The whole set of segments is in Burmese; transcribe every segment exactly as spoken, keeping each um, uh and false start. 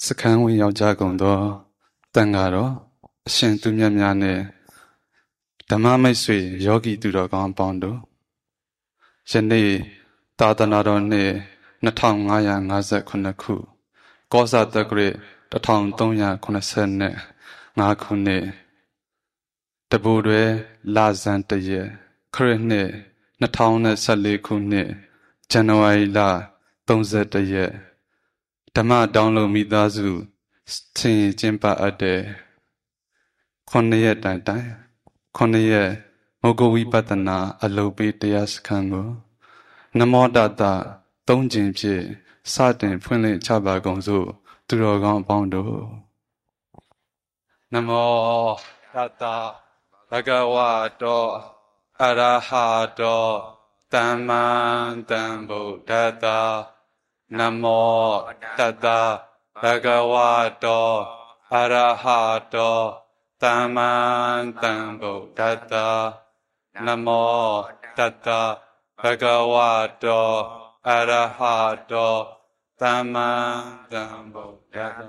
ခန်းဝင်ရောက်ကြကုန်သောတန်ဃာတော်အရှင်သူမြတ်များနှင့်ဓမ္မမိတ်ဆွေယောဂီသူတော်ကောင်းအပေါင်းတို့ယနေ့သာသနာတော်နှစ်နှစ်ထောင်ငါးရာငါးဆယ်ခုနှစ်ခုကောဇာတက္ကရာတစ်ထောင်သုံးရာခုနှစ်ဆယ်ငါးခုနှစ်တပူတွဲလဇန်တရက်ခရစ်နှစ်နှစ်ထောင်ဆယ်လေးခုနှစ်ဇန်နဝါရီလသုံးဆယ်တစ်ရက်ဓမ္မတောင်းလို့မိသားစုဆင်ကျင်းပအပ်တဲ့ခုနှစ်ရက်တိုင်တိုင်ခုနှစ်ရက်မုဂ္ဂဝိပဿနာအလုပ်ပေးတရားစခန်းကိုနမောတတသုံးကျင်ဖြင့်စတင်ဖွင့်လှစ်ချပါကုန်စို့သူတော်ကောင်းအပေါင်းတို့နမောတတဘဂဝတောအရဟတောသမ္မာသမ္ဗုဒ္ဓတ္တနမောတတဘဂဝတောအရဟတောသမ္မာသမ္ဗုဒ္ဓတ္တနမောတတဘဂဝတောအရဟတောသမ္မာသမ္ဗုဒ္ဓတ္တ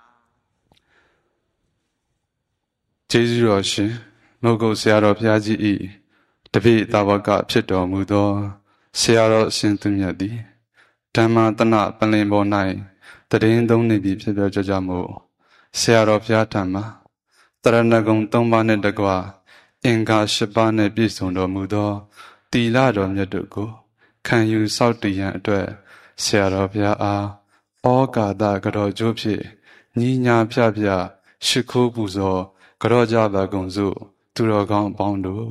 ကျေးဇူးတော်ရှင်မုဂ္ဂုတ်ဆရာတော်ဘုရားကြီး၏တပည့်သာဝကဖြစ်တော်မူသောဆရာတော်အရှင်သူမြတ်သည်ဓမ္မတနပလင်ပေါ်၌တည်င်းသုံးနေပြီဖြစ်ပြောကြကြမို့ဆရာတော်ဘုရားထံမှာတရဏဂုံသုံးပါးနှင့်တကွအင်္ဂါ၈ပါးနှင့်ပြည့်စုံတော်မူသောတီလတော်မြတ်တို့ကိုခံယူစောင့်တည်ရန်အတွက်ဆရာတော်ဘုရားအားဩကာသကတော်ကျိုးဖြင့်ညီညာဖြဖြရှိခိုးပူဇော်ကြောကြပါကုန်စို့သူတော်ကောင်းအပေါင်းတို့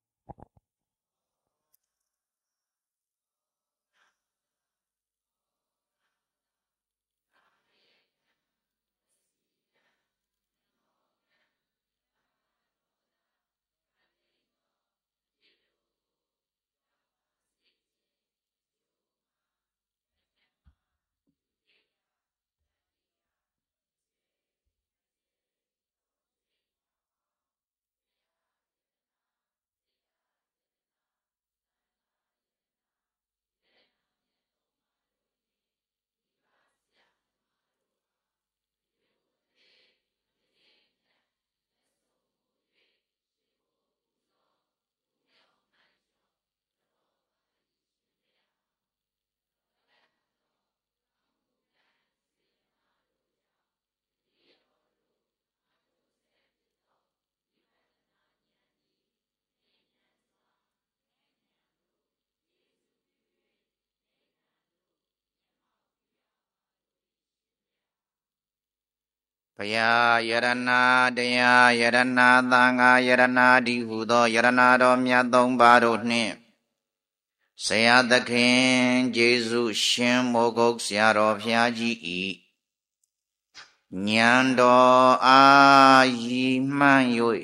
ဘုရားယရဏတရားယရဏသံဃာယရဏဒီဟုသောယရဏတော်မြတ်သုံးပါးတို့နှင့်ဆရာသခင်ကျေးဇူးရှင်မိုးကုတ်ဆရာတော်ဘုရားကြီး၏ဉာဏ်တော်အာရီမှန်၍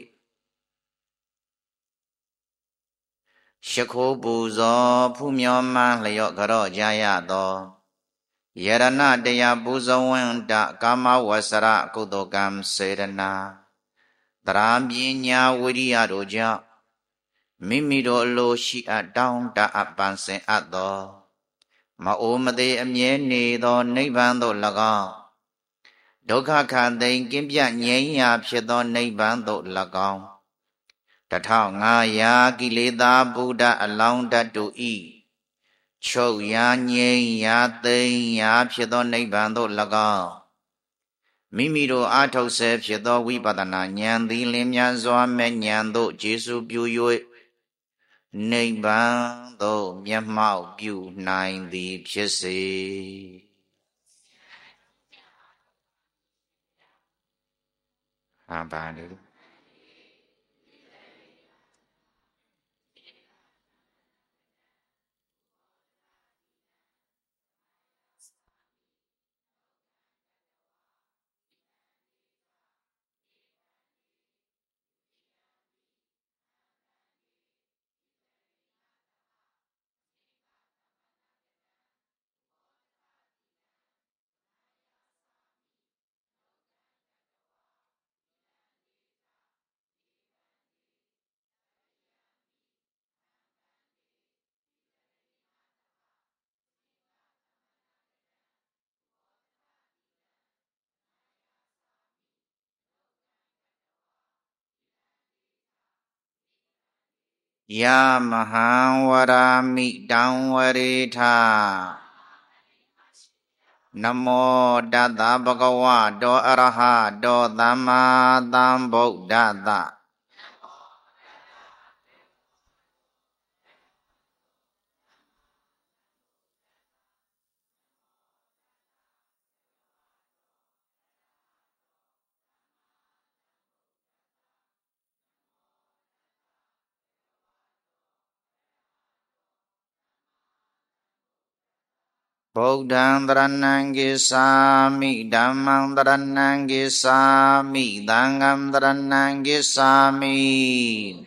ရှိခိုးပူဇော်ဖူးမြော်မှန်လျော့ကြော့ကြရသောယရဏတရားပူဇော်ဝန္တကာမဝဆရကုသိုလ်ကံစေရနာတရာပညာဝိရိယတို့ကြောင့်မိမိတို့အလိုရှိအပ်တောင်းတအပ်ပန်ဆင်အပ်သောမအိုမသေးအမြဲနေသောနိဗ္ဗာန်သို့၎င်းဒုက္ခခသိမ်ကင်းပြငြိမ်းရာဖြစ်သောနိဗ္ဗာန်သို့၎င်းတထောင်ငါးရာကိလေသာဗုဒ္ဓအလောင်းတတို့ဤချုပ်ရာငြိမ်းရာသိမ်းရာဖြစ်သောနိဗ္ဗာန်သို့၎င်းမိမိတို့အာထုတ်ဆဲဖြစ်သောဝိပဿနာဉာဏ်သည်လင်းမြတ်စွာမဲ့ဉာဏ်သို့ကျေစုပြု၍နိဗ္ဗာန်သို့မျက်မှောက်ပြုနိုင်သည်ဖြစ်စေဟာပါလေ Yamahanwarami Damwarita Namo Dada Bhagava Do Araha Do Dhamma Dhambuddhata Buddhang Dharanang Gissami Dhammang Dharanang Gissami Dhangam Dharanang Gissami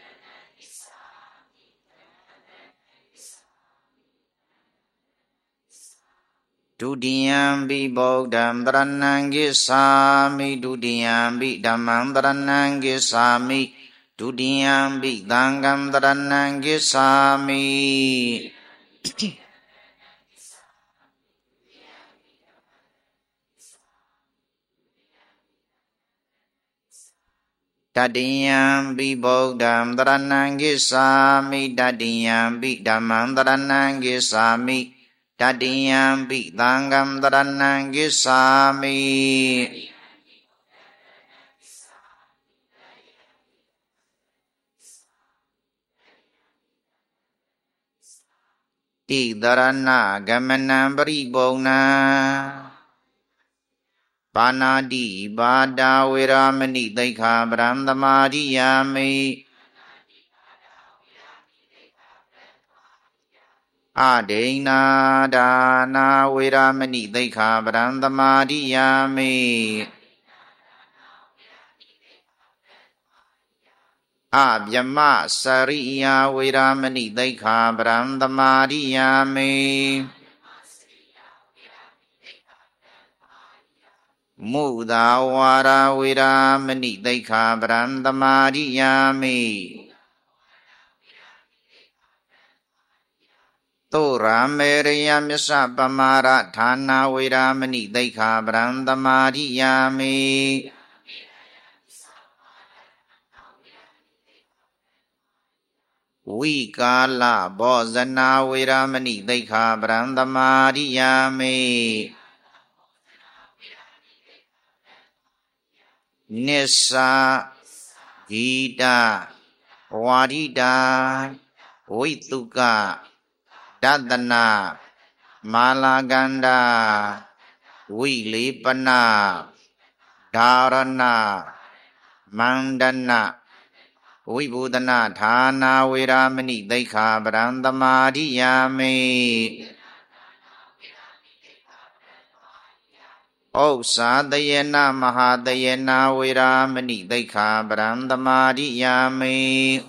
Dudiyambi Buddhang Dharanang Gissami Dudiyambi Dhammang Dharanang Gissami Dudiyambi Dhangam Dharanang Gissami Dadiyambi Buddham Dharanang Gissami Dadiyambi Dhammam Dharanang Gissami Dadiyambi Dhangam Dharanang Gissami Ti Dharana Gamanam Paribhona Panadi Bada Viramani Daikha Brandhamadiyami Adena Dana Viramani Daikha Brandhamadiyami Abhyama Sariya Viramani Daikha Brandhamadiyami Mudawara Viramani Daikha Brandhamadiyami Torameriyam Yasapamara Thana Viramani Daikha Brandhamadiyami Vikala Bhojana Viramani Daikha Brandhamadiyami Nissa Gita Wadida Vituka Dadana Malaganda Vilipana Dharana Mandana Vibhudana Thana Viramani Daikha Brandhamadiyami Osadayana Mahadayana Viramani Daikha Brandhamadiyami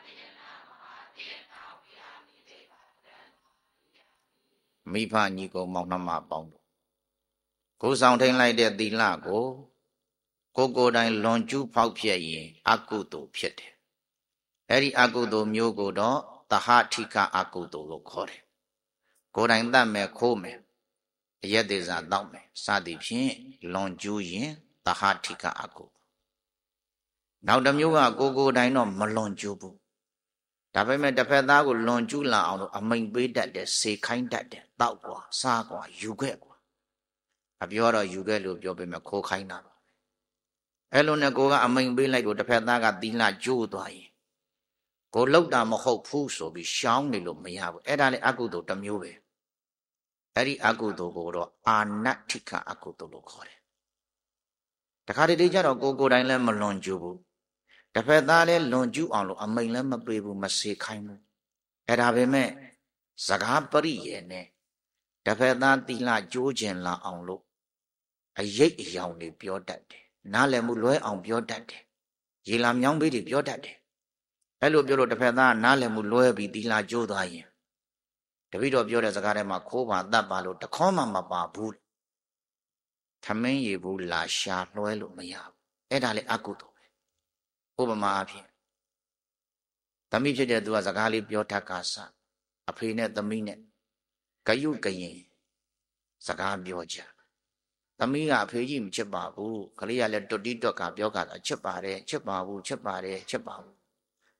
Mipa Niko Maunama Pambo Ko Sound Thing like that the lago Koko Dai Lonju Paupiaye Akuto Piete Eri Akuto Myogo do Tahatika Akuto Lokore Kodang Dame Kome Yadeza Dame Sadi Pien Lonju Yin Tahatika Akuto Now the Muga Gogo Dino Malonjubu Dabeme the Pedago Lonjula out a main bed that they say kind that they Tagua, Sagua, Yuge. Abiora Yugelu Jobime Kokaina. Elona Goga a main bed like the Pedaga Dina Judai. Go look down a whole puso be shown little me have Edale Agudo the Mule. Eri Agudo Goro Anatica Agudo Locore. The Cadija of Gogo Island Malonjubu. The Pedale Lonju on a mainland Mabu must say kind. Edabeme Sagapari yene. The Pedan Dila Georgian la on lo. A yet young pure that day. Nale Muloy on pure that day. Yilam young baby pure that day. Hello, Bureau the Pedan Nale Muloy be Dila Jodai. The video of your Zagarema Kova that balo the common Mababu. Tame Yebu la sharp loyal Maya. Edale Akuto. Obama Api. Tamija do as a Gali Biotakasa. A peanut the minute. Kayu Kayin. Sagan Bioja. Tamiga Pejim Chibabu, Kalia let Dodito Kabioka, Chipare, Chibabu, Chipare, Chibabu.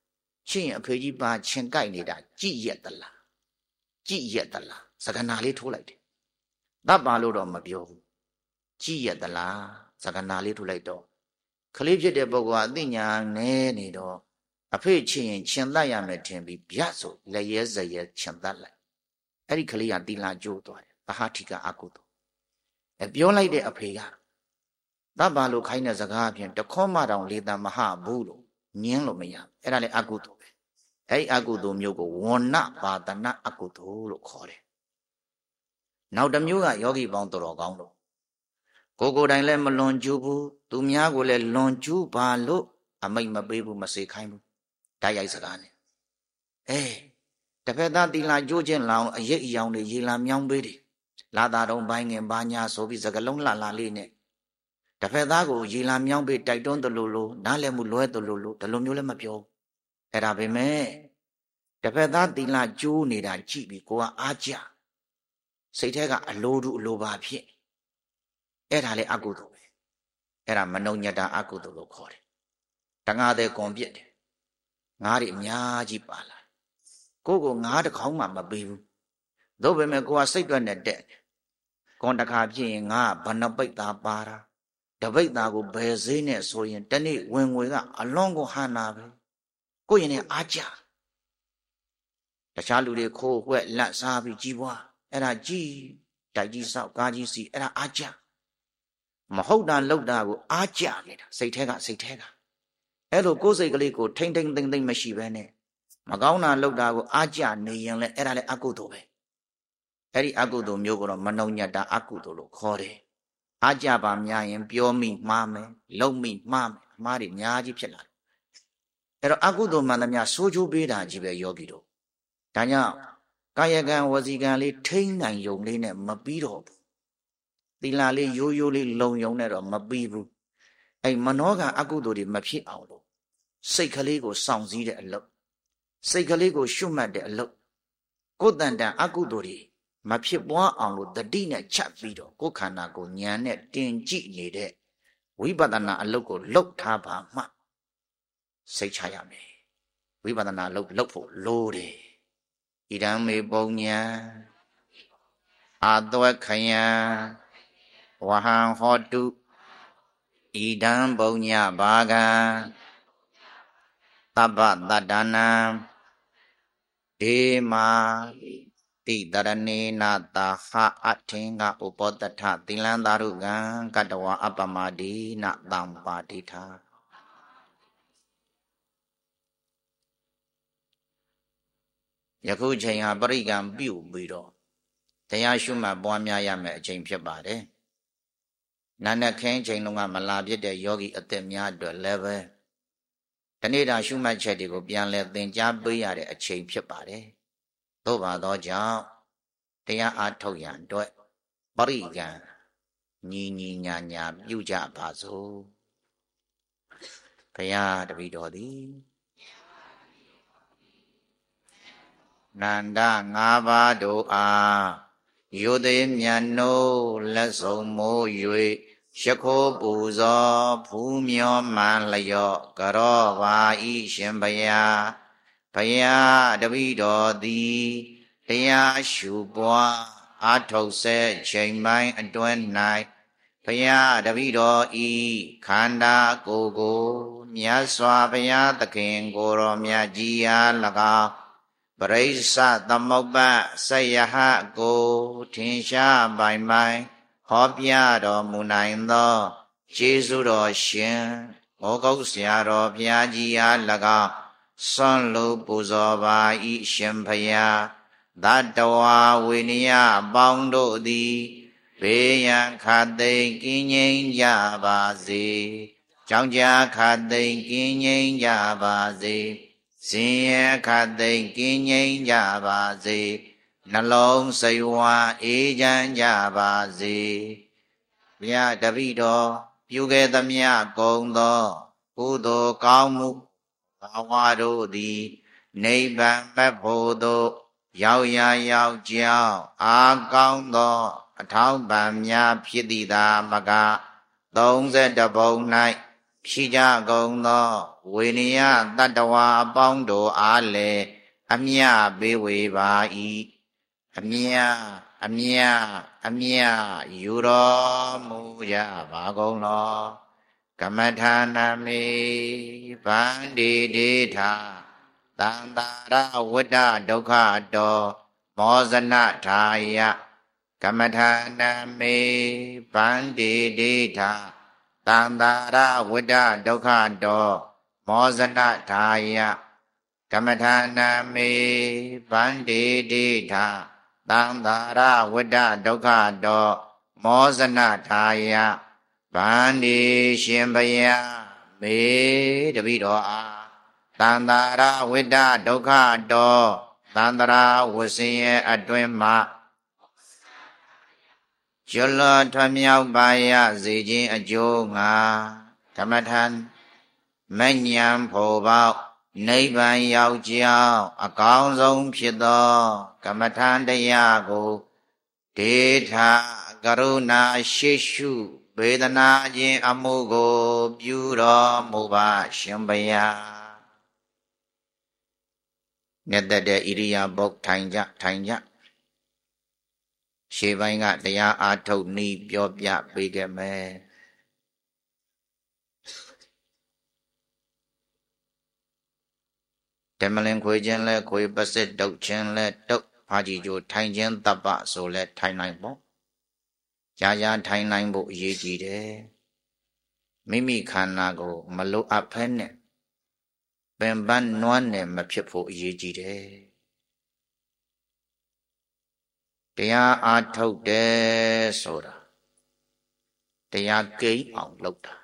ချင်းအဖေကြီးပါချင်းကြိုက်နေတာကြည်ရက်သလားကြည်ရက်သလားစကနာလေးထိုးလိုက်တယ်တပ်ပါလို့တော့မပြောဘူးကြည်ရက်သလားစကနာလေးထိုးလိုက်တော့ခလေးဖြစ်တဲ့ပုဂ္ဂိုလ်ကအသိဉာဏ်နဲ့နေတော့အဖေချင်းရင်ချင်းတတ်ရမယ်ထင်ပြီးဗျတ်ဆိုလက်ရဲစရဲချင်းတတ်လိုက်အဲ့ဒီခလေးကတီလာကျိုးသွားတယ်ပဟာတိကအကုသို့အပြောလိုက်တဲ့အဖေကတပ်ပါလို့ခိုင်းတဲ့စကားအပြင်တခေါမှတောင်လေတံမဟဘူးလို့ညင်းလို့မရအဲ့ဒါလည်းအကုသို့ပဲအဲ့ဒီအကုသို့မျိုးကိုဝဏ္ဏပါဒနာအကုသို့လို့ခေါ်တယ်နောက်တစ်မျိုးကယောဂီပေါင်းတော်တော်ကောင်းတော့ကိုကိုယ်တိုင်လည်းမလွန်ကျူးဘူးသူများကိုလည်းလွန်ကျူးပါလို့အမိတ်မပေးဘူးမစေခိုင်းဘူးဓာတ်ရိုက်စကားနဲ့အေးတဖက်သားတီလာကျိုးချင်းလောင်အရိပ်အယောင်တွေရေလာမြောင်းပေးတယ်လာတာတော့ဘိုင်းငင်ဘာညာဆိုပြီးစကလုံးလှလှလေးနဲ့တဖက်သားကိုရေလာမြောင်းပေးတိုက်တွန်းတယ်လို့လို့နားလည်းမလွဲတယ်လို့လို့ဒီလိုမျိုးလည်းမပြောအဲ့ဒါပဲမဲ့တဖက်သားတီလာကျိုးနေတာကြည့်ပြီးကိုကအားကြစိတ်ထဲကအလိုတူအလိုပါဖြစ်အဲ့ဒါလည်းအကုသို့ပဲအဲ့ဒါမနုညတအကုသို့လို့ခေါ်တယ်တငါတဲ့ကွန်ပြစ်တယ်ငါးတွေအများကြီးပါလာကိုကိုငါးတစ်ခေါင်းမှမပေးဘူးသို့ပေမဲ့ကိုကစိတ်တွက်နဲ့တက်ကွန်တစ်ခါဖြစ်ရင်ငါဘဏ္ဍပိတ်သားပါတာတပိတ်သားကိုဘယ်ဈေးနဲ့ဆိုရင်တနေ့ဝင်ငွေကအလွန်ကိုဟနာပဲကိုရင်နဲ့အားကြတခြားလူတွေခိုးဝှက်လက်စားပြီးကြီးပွားအဲ့ဒါကြီးတိုက်ကြီးဆောက်ကားကြီးစီအဲ့ဒါအားကြမဟုတ်တာလောက်တာကိုအားကြနေတာစိတ်ထဲကစိတ်ထဲကအဲ့လိုကိုယ်စိတ်ကလေးကိုထိမ့်ထိမ့်သိမ့်သိမ့်မရှိဘဲနဲ့မကောင်းတာလောက်တာကိုအားကြနေရင်လည်းအဲ့ဒါလည်းအကုသို့ပဲအဲ့ဒီအကုသို့မျိုးကိုတော့မနှုံညတ်တာအကုသို့လို့ခေါ်တယ်အားကြပါများရင်ပြောမိမှားမယ်လုံမိမှားမယ်အမှားတွေအများကြီးဖြစ်လာတယ်အဲ့တော့အကုသို့မှန်သမျှဆိုးချိုးပေးတာကြီးပဲယောဂီတို့ဒါကြောင့်ကာယကံဝစီကံလေးထိမ့်နိုင်ယုံလေးနဲ့မပြီးတော့ဘူးသီလလေးရိုးရိုးလေးလုံယုံနဲ့တော့မပြီးဘူးအဲ့မနောကအကုသိုလ်တွေမဖြစ်အောင်လို့စိတ်ကလေးကိုစောင့်စည်းတဲ့အလုပ်စိတ်ကလေးကိုရှုမှတ်တဲ့အလုပ်ကိုယ်တန်တန်အကုသိုလ်တွေမဖြစ်ပွားအောင်လို့တတိနဲ့ချက်ပြီးတော့ကိုယ်ခန္ဓာကိုဉာဏ်နဲ့တင်ကြည့်နေတဲ့ဝိပဿနာအလုပ်ကိုလုပ်ထားပါမှစိတ်ချရမယ်ဝိပဿနာလုပ်လုပ်ဖို့လိုတယ်ဣဒံမေပုံညာအာတဝခယံဝဟံဟောတုဣဒံပုံညာဘာဂံတပ္ပတတ္တနံဒေမာတိတရဏေနတာဟအထင်္ဂဥပောတထသီလံသာရုကံကတဝအပမတိနတံပါတိထာယခုချိန်ဟာပရိကံပြုပြီးတော့တရားရှုမှတ်ပွားများရမယ့်အချိန်ဖြစ်ပါတယ်နာနခင်းချိန်လုံးကမလာဖြစ်တဲ့ယောဂီအသက်များအတွက်လည်းပဲတနေ့တာရှုမှတ်ချက်တွေကိုပြန်လည်သင်ကြားပေးရတဲ့အချိန်ဖြစ်ပါတယ်သို့ပါသောကြောင့်တရားအားထုတ်ရန်အတွက်ပရိကံညီညီညာညာပြုကြပါစို့ဘုရားတပည့်တော်သည်နန္ဒငါးပါးတို့အားယုသေးမြတ်နိုးလက်ဆုံးမိုး၍ရခိုးပူဇော်ဖူးမြောမှန်လျော့ကရောပါဤရှင်ဘုရားဘုရားတပည့်တော်သည်တရားရှုပွားအာထုတ်စေချိန်ပိုင်းအတွင်း၌ဘုရားတပည့်တော်ဤခန္ဓာကိုယ်ကိုမြတ်စွာဘုရားသခင်ကိုယ်တော်မြတ်ကြီးအား၎င်းပရိစ္ဆသမုပ္ပါဆယဟကိုထင်ရှားပိုင်ပိုင်ဟောပြတော်မူနိုင်သောကျေးဇူးတော်ရှင်မောဂုတ်ဆရာတော်ဘုရားကြီးအား၎င်းဆွမ်းလို့ပူဇော်ပါ၏ရှင်ဘုရားသတ္တဝါဝိနည်းအပေါင်းတို့သည်ဘေးရန်ခတ်သိမ်းကင်းငြိမ်းကြပါစေကြောင်းကြခတ်သိမ်းကင်းငြိမ်းကြပါစေစင်ရခတ်သိမ်းကင်းငြိမ်းကြပါစေနှလုံးစိတ်ဝါအေးချမ်းကြပါစေဘုရားတပည့်တော်ပြုခဲ့သမျှကုန်သောကုသိုလ်ကောင်းမှုဘာဝတို့သည်နိဗ္ဗာန်မဲ့ဖို့သို့ရောက်ရရောက်ကြောင်းအာကောင်းသောအထောက်ပံ့များဖြစ်သည်သာမကသုံးဆယ်တပုံ၌ဖြစ်ကြကုန်သောဝေနယတတ္တဝါအပေါင်းတို့အားလည်းအမြပေးဝေပါ၏အမြအမြအမြယူတော်မူကြပါကုန်လောကမ္မထာနာမိဗန္တိတိထာသန္တာရဝတ္တဒုက္ခတောမောဇနထာယကမ္မထာနာမိဗန္တိတိထာသန္တာရဝတ္တဒုက္ခတောမောဇနထာယကမ္မထာနာမိဗန္တိတိထာသန္တာရဝတ္တဒုက္ခတောမောဇနထာယဗန္တိရှင်ဘုရားမေတပိတော်အားသန္တာရဝတ္တဒုက္ခတောသန္တရာဝဆင်းရဲအတွင်မှကျွလောထွမြောက်ပါရစေခြင်းအကျိုးငါကမ္မထံမဉ္ဇဉ်ဖို့ပေါက်နိဗ္ဗာန်ရောက်ကြောင်းအကောင်းဆုံးဖြစ်သောကမ္မထံတရားကိုဒေထာကရုဏာရှိရှုဝေဒနာခြင်းအမှုကိုပြုတော်မူပါရှင်ဘုရားမြတ်တဲ့ဣရိယာပုတ်ထိုင်ကြထိုင်ကြရှေးပိုင်းကတရားအားထုတ်နည်းပြောပြပေးခဲ့မယ်တမလင်ခွေခြင်းလဲခွေပစစ်တုတ်ခြင်းလဲတုတ်ဖာကြီးကျိုးထိုင်ခြင်းတပ္ပဆိုလဲထိုင်နိုင်ပေါ့ကြာကြာထိုင်နိုင်ဖို့အရေးကြီးတယ်မိမိခန္ဓာကိုမလိုအပ်ဖဲနဲ့ပင်ပန်းနွမ်းနယ်မဖြစ်ဖို့အရေးကြီးတယ်တရားအားထုတ်တယ်ဆိုတာတရားကိန်းအောင်လုပ်တာ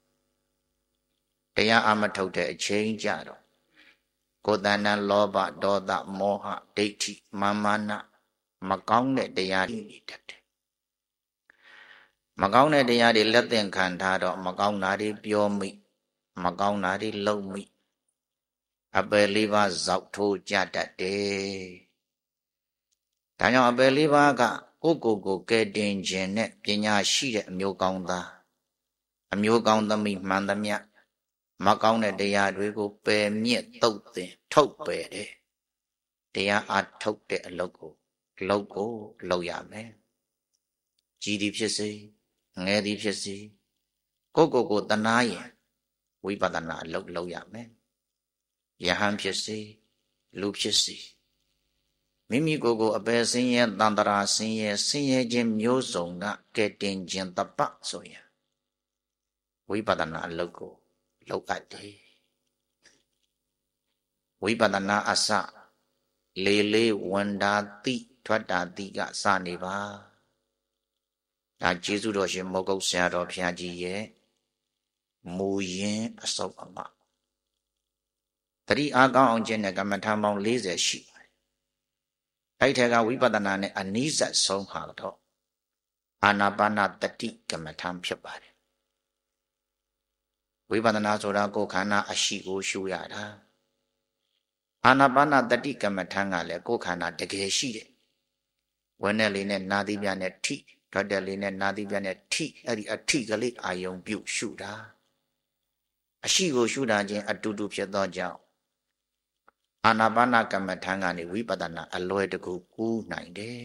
တရားအားမထုတ်တဲ့အချိန်ကြတော့ကိုယ်တဏ္ဍလောဘဒေါသမောဟဒိဋ္ဌိမာမာနမကောင်းတဲ့တရားတွေနေတတ်တယ်မကောင်းတဲ့တရားတွေလက်သင်ခံထားတော့မကောင်းတာတွေပြောမိမကောင်းတာတွေလုပ်မိအပယ်လေးပါးဇောက်ထိုးကြတတ်တယ်ဒါကြောင့်အပယ်လေးပါးကကိုယ့်ကိုယ်ကိုကဲတင်ခြင်းနဲ့ပညာရှိတဲ့အမျိုးကောင်းသားအမျိုးကောင်းသမီးမှန်သမျှမကောင်းတဲ့တရားတွေကိုပယ်မြစ်တုတ်တင်ထုတ်ပယ်တယ်တရားအားထုတ်တဲ့အလုပ်ကိုလုပ်ကိုလုပ်ရမယ်ကြီးသည်ဖြစ်စေငယ်သည်ဖြစ်စေကိုယ့်ကိုယ်ကိုတနာရင်ဝိပဿနာအလုပ်လုပ်ရမယ်ယဟန်ဖြစ်စေလူဖြစ်စေမိမိကိုယ်ကိုအပယ်ဆင်းရဲတန်တရာဆင်းရဲဆင်းရဲခြင်းမျိုးစုံကကဲတင်ခြင်းတပဆိုရင်ဝိပဿနာအလုပ်ကိုလုပ်အပ်တယ်ဝိပဿနာအစလေးလေးဝန္တာတိထွက်တာတိကစနေပါဒါကျေးဇူးတော်ရှင်မောဂုတ်ဆရာတော်ဘုရားကြီးရဲ့မူရင်းအစုပ်အမတတိအားကောင်းအောင်ကျင့်တဲ့ကမ္မထာပေါင်း၄၀ရှိပါတယ်အဲ့ထက်ကဝိပဿနာနဲ့အနိစ္စဆုံးဟာတော့အာနာပါနတတိကမ္မထာဖြစ်ပါတယ်ဝိပဿနာဆိုတာကိုယ်ခန္ဓာအရှိကိုရှုရတာအာနာပါနတတိကမ္မထာကလည်းကိုယ်ခန္ဓာတကယ်ရှိတယ်ဝင်တဲ့လေးနဲ့နာသီးပြနဲ့ထိထွက်တဲ့လေးနဲ့နာသီးပြနဲ့ထိအဲ့ဒီအထိကလေးအာယုံပြုရှုတာအရှိကိုရှုတာချင်းအတူတူဖြစ်သောကြောင့်အာနာပါနကမ္မထာကနေဝိပဿနာအလွယ်တကူကူးနိုင်တယ်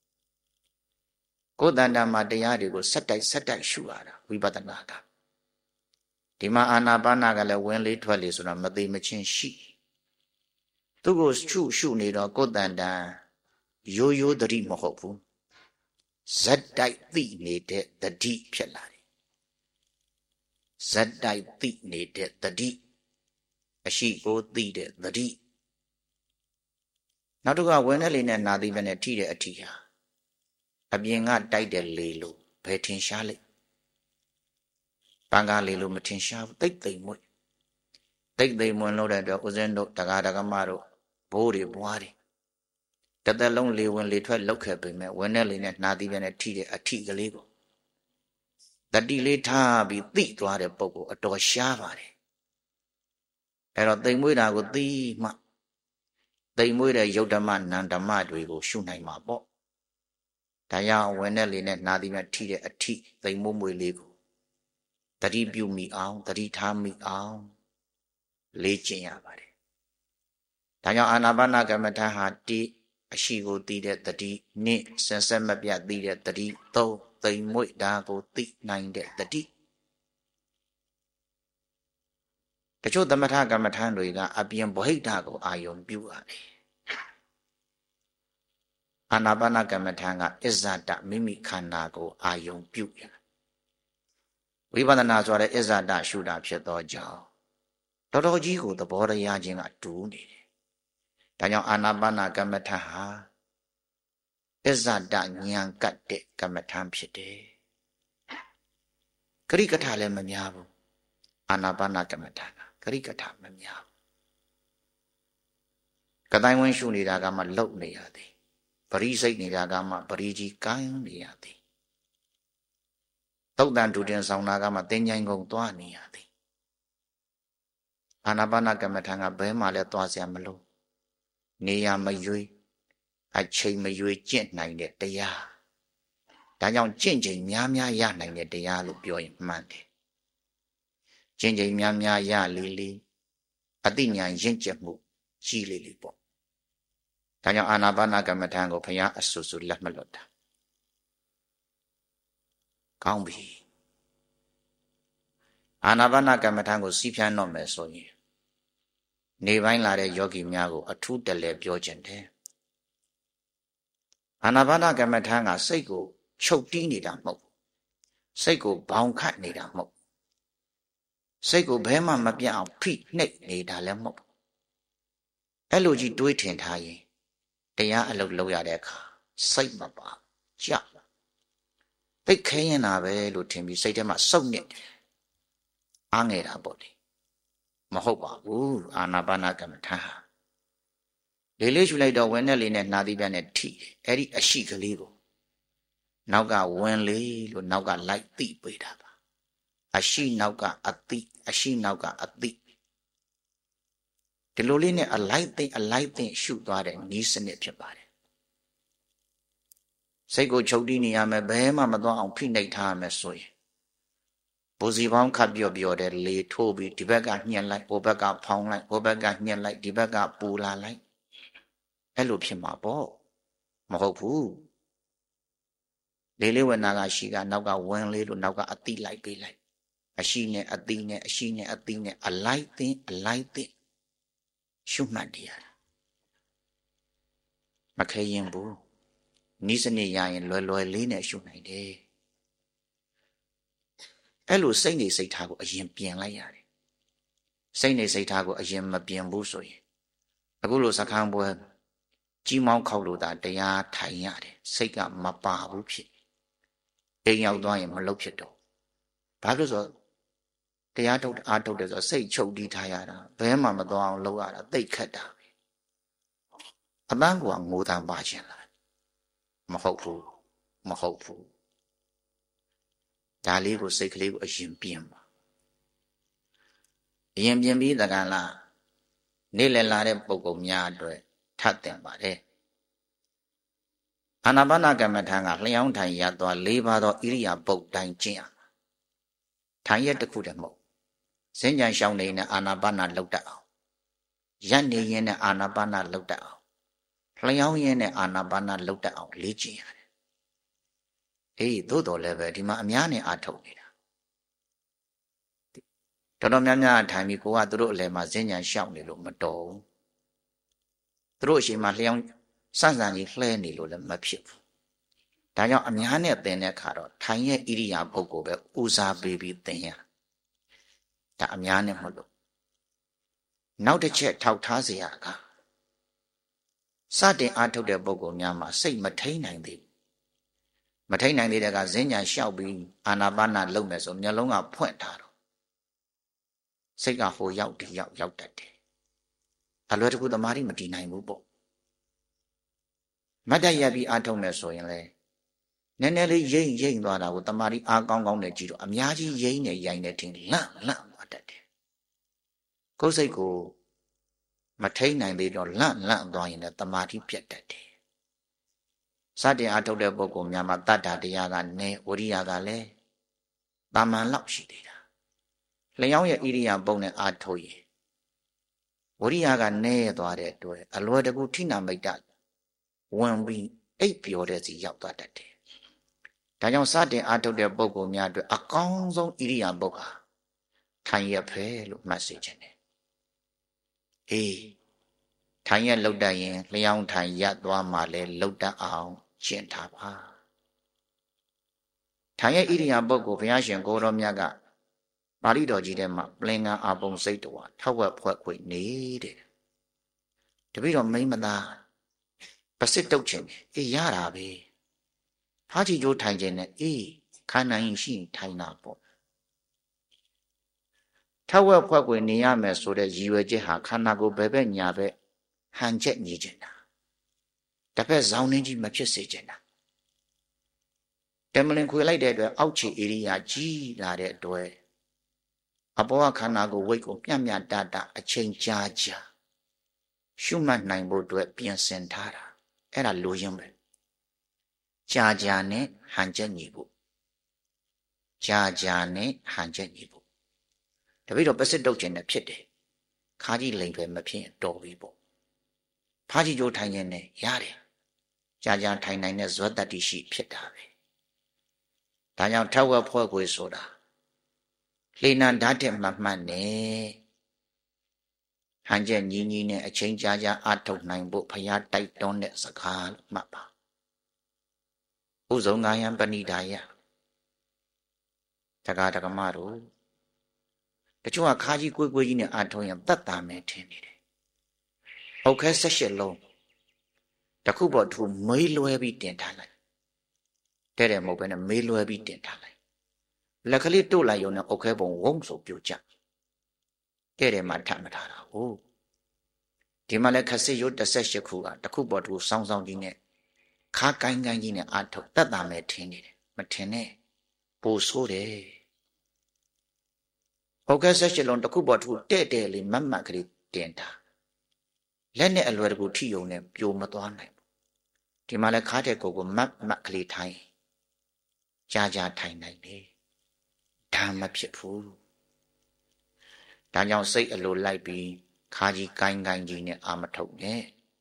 ကိုယ်တဏ္ဍာမှာတရားတွေကိုဆက်တိုက်ဆက်တိုက်ရှုရတာဝိပဿနာကဒီမှာအာနာပါနကလည်းဝင်လေးထွက်လေးဆိုတာမသိမချင်းရှိသူကိုရှုရှုနေတော့ကိုယ်တဏ္ဍာရိုးရိုးတတိမဟုတ်ဘူးဇက်တိုက်သိနေတဲ့တတိဖြစ်လာတယ်ဇက်တိုက်သိနေတဲ့တတိအရှိကိုသိတဲ့တတိနောက်တစ်ခါဝင်တဲ့လေနဲ့နာသီးပဲနဲ့ထိတဲ့အထိဟာအပြင်ကတိုက်တဲ့လေလို့ဘယ်ထင်ရှားလိမ့်ပန်းကားလေလို့မထင်ရှားဘူးတိတ်တိမ်မွေ့တိတ်တိမ်မွေ့လို့တဲ့အတွက်ဦးဇင်းတို့တက္ကະတက္ကမတို့ဘိုးတွေဘွားတွေတသက်လုံးလေဝင်လေထွက်လောက်ခဲ့ပေမဲ့ဝင်တဲ့လေနဲ့နာသီးပဲနဲ့ထိတဲ့အထိကလေးကိုတတိလေးထားပြီးသိသွားတဲ့ပုံကိုအတော်ရှားပါတယ်အဲ့တော့တိမ်မွေ့တာကိုသိမှတိမ်မွေ့တဲ့ယုတ်ဓမ္မနန္ဓမ္မတွေကိုရှုနိုင်မှာပေါ့ဒါကြောင့်ဝင်တဲ့လေနဲ့နာသီးပဲထိတဲ့အထိတိမ်မွေ့မွေ့လေးကိုတတိပြုမိအောင်တတိထားမိအောင်လေ့ကျင့်ရပါတယ်ဒါကြောင့်အာနာပါနကမ္မထာဟာတိအရှိကိုသိတဲ့တတိနှစ်ဆင်ဆက်မပြတ်သိတဲ့တတိသုံးသိမ်မွေ့ဒါကိုသိနိုင်တဲ့တတိတချို့သမထကမ္မထာတွေကအပြင်ဘဝိဒ္ဓကိုအာယုံပြုရတယ်အာနာပါနကမ္မထာကအစ္ဆဒမိမိခန္ဓာကိုအာယုံပြုရဝိပဿနာဆိုတဲ့အစ္ဆဒရှုတာဖြစ်သောကြောင့်တော်တော်ကြီးကိုသဘောတရားချင်းကတူးနေတယ်ဒါကြောင့်အာနာပါနကမ္မထာဟာအစ္ဆဒဉာဏ်ကတ်တဲ့ကမ္မထာဖြစ်တယ်ဂရိကထာလည်းမများဘူးအာနာပါနကမ္မထာကဂရိကထာမများဘူးကတိုင်းဝင်းရှုနေတာကမှလှုပ်နေရသည်ပရိစိတ်နေတာကမှပရိကြီးကိုင်းနေရသည်သုတ်တန်ဒုတင်ဆောင်တာကမှသင်္ချိုင်းကုန်သွားနေရသည်အာနာပါနကမ္မထာကဘဲမှလည်းသွားစရာမလိုနေရမရွေးအချိန်မရွေးကျင့်နိုင်တဲ့တရားဒါကြောင့်ကျင့်ချိန်များများရနိုင်တဲ့တရားလို့ပြောရင်မှန်တယ်ကျင့်ချိန်များများရလေလေအသိဉာဏ်ရင့်ကျက်မှုကြီးလေလေပေါ့ဒါကြောင့်အာနာပါနကမ္မထာကိုဘုရားအဆူဆူလက်မလွတ်တာကောင်းပြီအာနာပါနကမ္မထာကိုစီးဖြန်းတော့မယ်ဆိုရင်နေပိုင်းလာတဲ့ယောဂီများကိုအထူးတလဲပြောခြင်းတယ်အာနာပါနကမ္မထာကစိတ်ကိုချုပ်တီးနေတာမဟုတ်စိတ်ကိုဘောင်ခတ်နေတာမဟုတ်စိတ်ကိုဘဲမှမပြတ်အောင်ဖိနှိပ်နေတာလည်းမဟုတ်အဲ့လိုကြီးတွေးထင်ထားရင်တရားအလုပ်လုပ်ရတဲ့အခါစိတ်မပါကြသိခဲရင်တာပဲလို့ထင်ပြီးစိတ်ထဲမှာစုပ်နေတယ်အားငယ်တာပေါ့လေမဟုတ်ပါဘူးအာနာပါနကမ္မထာလေးလေးရှုလိုက်တော့ဝင်နဲ့လေးနဲ့နှာသီးပြနဲ့ထိတယ်အဲ့ဒီအရှိကလေးကိုနောက်ကဝင်လေးလို့နောက်ကလိုက်သိပေးတာပါအရှိနောက်ကအသိအရှိနောက်ကအသိဒီလိုလေးနဲ့အလိုက်သိအလိုက်သိရှုသွားတဲ့နည်းစနစ်ဖြစ်ပါတယ်စိတ်ကိုချုပ်တီးနေရမယ်ဘဲမှမသွားအောင်ဖိနှိပ်ထားရမယ်ဆိုရင်ဘူစီပေါင်းခတ်ပြော့ပြော့တဲ့လေထိုးပြီးဒီဘက်ကညှက်လိုက်ဟိုဘက်ကဖောင်းလိုက်ဟိုဘက်ကညှက်လိုက်ဒီဘက်ကပူလာလိုက်အဲ့လိုဖြစ်မှာပေါ့မဟုတ်ဘူးလေးလေးဝနာကရှိကနောက်ကဝင်လေးလို့နောက်ကအတိလိုက်ပေးလိုက်အရှိနဲ့အတိနဲ့အရှိနဲ့အတိနဲ့အလိုက်သိအလိုက်သိရှုမှတ်တရားမခဲရင်ဘူးနိစနစ်ရရင်လွယ်လွယ်လေးနဲ့ရှုနိုင်တယ်အဲ့လိုစိတ်နေစိတ်ထားကိုအရင်ပြင်လိုက်ရတယ်စိတ်နေစိတ်ထားကိုအရင်မပြင်ဘူးဆိုရင်အခုလိုစခန်းပွဲကြီးမောင်းခောက်လို့တာတရားထိုင်ရတယ်စိတ်ကမပါဘူးဖြစ်အိမ်ရောက်သွားရင်မလုပ်ဖြစ်တော့ဘာလို့ဆိုတရားထုတ်အားထုတ်တယ်ဆိုစိတ်ချုပ်တီးထားရတာဘဲမှမသွားအောင်လုပ်ရတာသိခက်တာပဲအပန်းကငိုတန်ပါခြင်းလားမဟုတ်ဘူးမဟုတ်ဘူးဒါလေးကိုစိတ်ကလေးကိုအရင်ပြင်ပါအရင်ပြင်ပြီးတကလားနေ့လည်လာတဲ့ပုဂ္ဂိုလ်များအတွက်ထပ်တင်ပါတယ်အာနာပါနကမ္မထာကလျှောင်းထိုင်ရသွား၄ပါးသောဣရိယာပုတ်တိုင်းကျင့်ရမှာထိုင်ရတစ်ခုတည်းမဟုတ်စဉ္ကြံရှောင်းနေနဲ့အာနာပါနလောက်တတ်အောင်ရပ်နေရင်နဲ့အာနာပါနလောက်တတ်အောင်လျှောင်းရင်နဲ့အာနာပါနလောက်တတ်အောင်လေ့ကျင့်ရတယ်အေးသို့တော်လည်းပဲဒီမှာအများနဲ့အာထုတ်နေတာတော်တော်များများထိုင်ပြီးကိုကသူတို့အလယ်မှာစဉ္ကြံရှောင်းနေလို့မတော်ဘူးသူတို့အရှိန်မှာလျှောင်းစန့်စန့်ကြီးလှဲနေလို့လည်းမဖြစ်ဘူးဒါကြောင့်အများနဲ့သင်တဲ့အခါတော့ထိုင်ရဲ့ဣရိယာပုတ်ကိုပဲဦးစားပေးပြီးသင်ရဒါအများနဲ့မဟုတ်လို့နောက်တစ်ချက်ထောက်ထားเสียကစတင်အားထုတ်တဲ့ပုဂ္ဂိုလ်များမှာစိတ်မထိန်နိုင်သေးဘူးမထိန်နိုင်သေးတဲ့ကဇင်းညာလျှောက်ပြီးအာနာပါနလုပ်မယ်ဆိုမျက်လုံးကဖွင့်ထားတော့စိတ်ကဟိုရောက်ဒီရောက်ရောက်တတ်တယ်အလွယ်တကူသမာဓိမတည်နိုင်ဘူးပေါ့မတ်တရပြီးအားထုတ်မယ်ဆိုရင်လေနည်းနည်းလေးရိမ့်ရိမ့်သွားတာကိုတမာတိအားကောင်းကောင်းနဲ့ကြည့်တော့အများကြီးရိမ့်နေရိုင်းနေတင်လန့်လန့်သွားတတ်တယ်ကိုယ်စိတ်ကိုမထိန်နိုင်သေးတော့လန့်လန့်သွားရင်လည်းတမာတိပြတ်တတ်တယ်စတင်အားထုတ်တဲ့ပုဂ္ဂိုလ်များမှာတတ္တာတရားကနည်းဝရိယကလည်းတာမန်လောက်ရှိသေးတာလျောင်းရဲ့ဣရိယာပုတ်နဲ့အာထုတ်ရင်ဝရိယကနည်းသွားတဲ့အတွက်အလွယ်တကူထိနာမိတ်တဝင်ပြီးအိပ်ပျော်တဲ့စီရောက်သွားတတ်တယ်။ဒါကြောင့်စတင်အာထုတ်တဲ့ပုဂ္ဂိုလ်များအတွက်အကောင်းဆုံးဣရိယာပုတ်ဟာထိုင်ရဖဲလို့မှတ်စေခြင်းတယ်။အေးထိုင်ရလှုပ်တတ်ရင်လျောင်းထိုင်ရသွားမှလည်းလှုပ်တတ်အောင်ရှင်းထားပါ။ထိုင်ရဣရိယာပုတ်ကိုဘုရားရှင်ကိုရောမြတ်ကပါဠိတော်ကြီးထဲမှာပလင်္ဂအာပုံစိတ်တော်ထောက်ဝက်ဖွဲ့ခွေနေတဲ့တပိတော့မိမသားပစစ်တုတ်ခြင်းအေးရတာပဲဟာကြီးကျိုးထိုင်ခြင်းနဲ့အေးခန္ဓာရင်ရှိထိုင်တာပေါ့ထောက်ဝက်ဖွဲ့ခွေနေရမယ်ဆိုတဲ့ရည်ရွယ်ချက်ဟာခန္ဓာကိုယ်ဘယ်ဘက်ညာဘက်ဟန်ချက်ညီခြင်းတာတစ်ဖက်ဇောင်းနှင်းကြီးမဖြစ်စေခြင်းတာတမလင်ခွေလိုက်တဲ့အတွက်အောက်ခြေဧရိယာကြီးလာတဲ့အတွက်အဘောခန္ဓာကိုယ်ဝိတ်ကိုပြန့်ပြန့်တတအချိန်ကြာကြာရှုမှတ်နိုင်ဖို့အတွက်ပြင်ဆင်ထားတာအဲ့ဒါလိုရင်းပဲကြာကြာနဲ့ဟန်ချက်ညီဖို့ကြာကြာနဲ့ဟန်ချက်ညီဖို့တပိတော့ပစစ်တုတ်ခြင်းနဲ့ဖြစ်တယ်ခါကြီးလိမ်ပဲမဖြစ်တော်ပြီပေါ့ဖားကြီးကြိုးထိုင်ခြင်းနဲ့ရတယ်ကြာကြာထိုင်နိုင်တဲ့ဇွတ်တတ္တိရှိဖြစ်တာပဲဒါကြောင့်ထက်ဝက်ဖွဲ့ခွေဆိုတာလေနံဓာတ်တဲ့မှတ်မှတ်နဲ့ဟန်ချက်ညီညီနဲ့အချိန်ကြာကြာအထုတ်နိုင်ဖို့ဖရာတိုက်တွန်းတဲ့စကားလို့မှတ်ပါဥဇုံငါယံပဏိဒါယတက္ကတက္ကမတို့တချို့ကခါကြီးကွေးကွေးကြီးနဲ့အထုတ်ရင်တတ်တာမယ်ထင်နေတယ်။ဟုတ်ခဲဆက်ရှစ်လုံးတခုပေါ်သူမေးလွဲပြီးတင်ထားလိုက်တဲ့တယ်မဟုတ်ဘဲနဲ့မေးလွဲပြီးတင်ထားလိုက်လက်ကလေးတို့လိုက်ရုံနဲ့အုတ်ခဲပုံဝုံဆိုပြိုကျတဲ့တယ်မှာထပ်မထားတာဟုတ်ဒီမှာလည်းခစစ်ရုပ်တစ်ဆက်ရှစ်ခုကတခုပေါ်သူစောင်းစောင်းကြီးနဲ့ခါကိုင်းကိုင်းကြီးနဲ့အထုတ်တတ်တာမယ်ထင်နေတယ်မထင်နဲ့ပိုဆိုးတယ်ဟုတ်ကဲ့ဆက်ရှစ်လုံးတခုပေါ်သူတဲ့တဲ့လေးမတ်မတ်ကလေးတင်တာလက်နဲ့အလွယ်တကူထိယုံနဲ့ပြိုမသွားနိုင်ဘူးဒီမှာလည်းခါတဲ့ကိုကိုမတ်မတ်ကလေးထိုင်ကြာကြာထိုင်နိုင်တယ်ဒါမဖြစ်ဘူးဒါကြောင့်စိတ်အလိုလိုက်ပြီးခါကြီးကိုင်းကိုင်းကြီးနဲ့အာမထုတ်နဲ့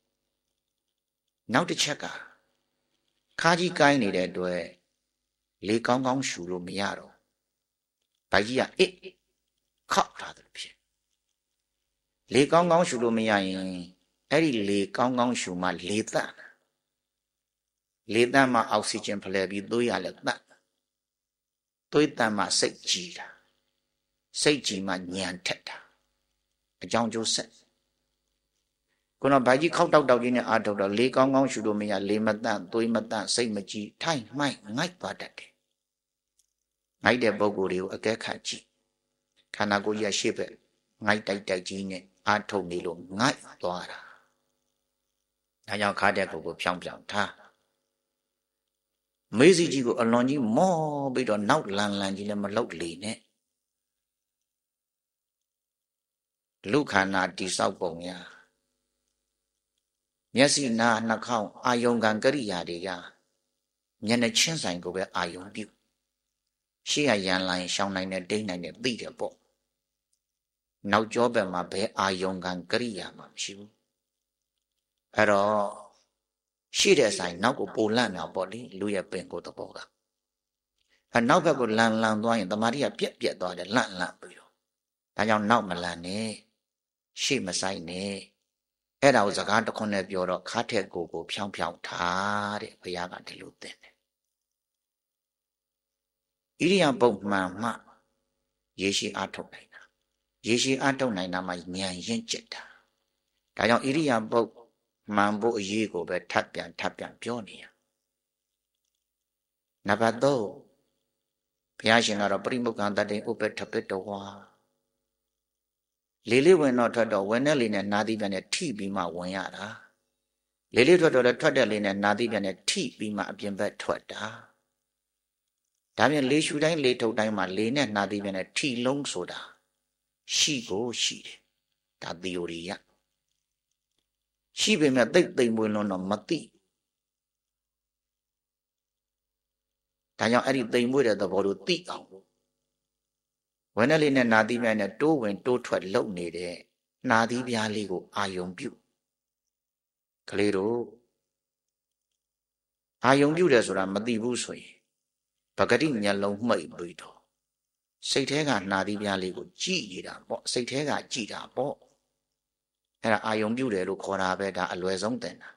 နောက်တစ်ချက်ကခါကြီးကိုင်းနေတဲ့အတွက်လေကောင်းကောင်းရှူလို့မရတော့ဘိုက်ကြီးကအေးခောက်ထားတယ်ဖြစ်လေကောင်းကောင်းရှူလို့မရရင်အဲ့ဒီလေကောင်းကောင်းရှူမှလေတန့်လေတန့်မှအောက်ဆီဂျင်ဖလှယ်ပြီးသွေးရလည်းတန့်သွေးတန့်မှစိတ်ကြည်တာစိတ်ကြည်မှညံထက်တာအကြောင်းကျိုးဆက်ခုနဗိုက်ကြီးခောက်တောက်တောက်ကြီးနဲ့အာထုတ်တော့လေကောင်းကောင်းရှူလို့မရလေမတန့်သွေးမတန့်စိတ်မကြည်ထိုင်မှိုက်ငိုက်သွားတတ်တယ်ငိုက်တဲ့ပုံကိုယ်တွေကိုအကဲခတ်ကြည့်ခန္ဓာကိုယ်ကြီးရှေ့ဘက်ငိုက်တိုက်တိုက်ကြီးနဲ့အာထုတ်နေလို့ငိုက်သွားတာဒါကြောင့်ခါတဲ့ကိုယ်ကိုဖြောင်းဖြောင်းထားမေးစီကြီးကိုအလွန်ကြီးမောပြီးတော့နောက်လန်လန်ကြီးလည်းမလောက်လေနဲ့လူခန္ဓာတိဆောက်ပုံရမျက်စိနာနှာခေါင်းအာယုံကံကရိယာတွေကမျက်နှာချင်းဆိုင်ကိုပဲအာယုံပြုရှေ့ရရန်လိုင်းရှောင်းနိုင်တဲ့ဒိတ်နိုင်တဲ့သိတယ်ပေါ့နောက်ကျောဘက်မှာဘယ်အာယုံကံကရိယာမှမရှိဘူးအဲ့တော့ရှိတဲ့ဆိုင်နောက်ကိုပိုလန့်တာပေါ့လေလူရဲ့ပင်ကိုယ်သဘောကအနောက်ဘက်ကိုလန်လန်သွားရင်တမာတိကပြက်ပြက်သွားတယ်လန့်လန့်ပြီးတော့ဒါကြောင့်နောက်မလန့်နဲ့ရှေ့မဆိုင်နဲ့အဲ့ဒါကိုစကားတစ်ခွန်းနဲ့ပြောတော့ခါထက်ကိုကိုဖြောင်းဖြောင်းထားတဲ့ဘုရားကဒီလိုသင်တယ်ဣရိယာပုတ်မှန်မှရေရှိအားထုတ်နိုင်တာရေရှိအားထုတ်နိုင်တာမှဉာဏ်ရင့်ကျက်တာဒါကြောင့်ဣရိယာပုတ်မှန်ဖို့အရေးကိုပဲထပ်ပြန်ထပ်ပြန်ပြောနေရနံပါတ်သုံးဘုရားရှင်ကတော့ပရိမုခ္ခတတ္တိဥပ္ပထပိတဝါလေးလေးဝင်တော့ထွက်တော့ဝင်တဲ့လေးနဲ့နာသီးပြန်နဲ့ထိပြီးမှဝင်ရတာလေးလေးထွက်တော့လည်းထွက်တဲ့လေးနဲ့နာသီးပြန်နဲ့ထိပြီးမှအပြင်ဘက်ထွက်တာဒါပြန်လေးရှူတိုင်းလေးထုတ်တိုင်းမှာလေးနဲ့နာသီးပြန်နဲ့ထိလုံးဆိုတာရှိကိုရှိတယ်ဒါသီအိုရီရရှိပေမဲ့သိသိမ်မွေးလုံးတော့မသိဒါကြောင့်အဲ့ဒီသိမ်မွေးတဲ့သဘောကိုသိအောင်ဝင်းနဲ့လေးနဲ့နာသီးပြားနဲ့တိုးဝင်တိုးထွက်လုံနေတဲ့နာသီးပြားလေးကိုအာယုံပြုကလေးတို့အာယုံပြုတယ်ဆိုတာမသိဘူးဆိုရင်ပဂတိမျက်လုံးမှိတ်ပြီးတော့စိတ်ထဲကနာသီးပြားလေးကိုကြည်နေတာပေါ့စိတ်ထဲကကြည်တာပေါ့အဲ့ဒါအာယုံပြုတယ်လို့ခေါ်တာပဲဒါအလွယ်ဆုံးသင်တာ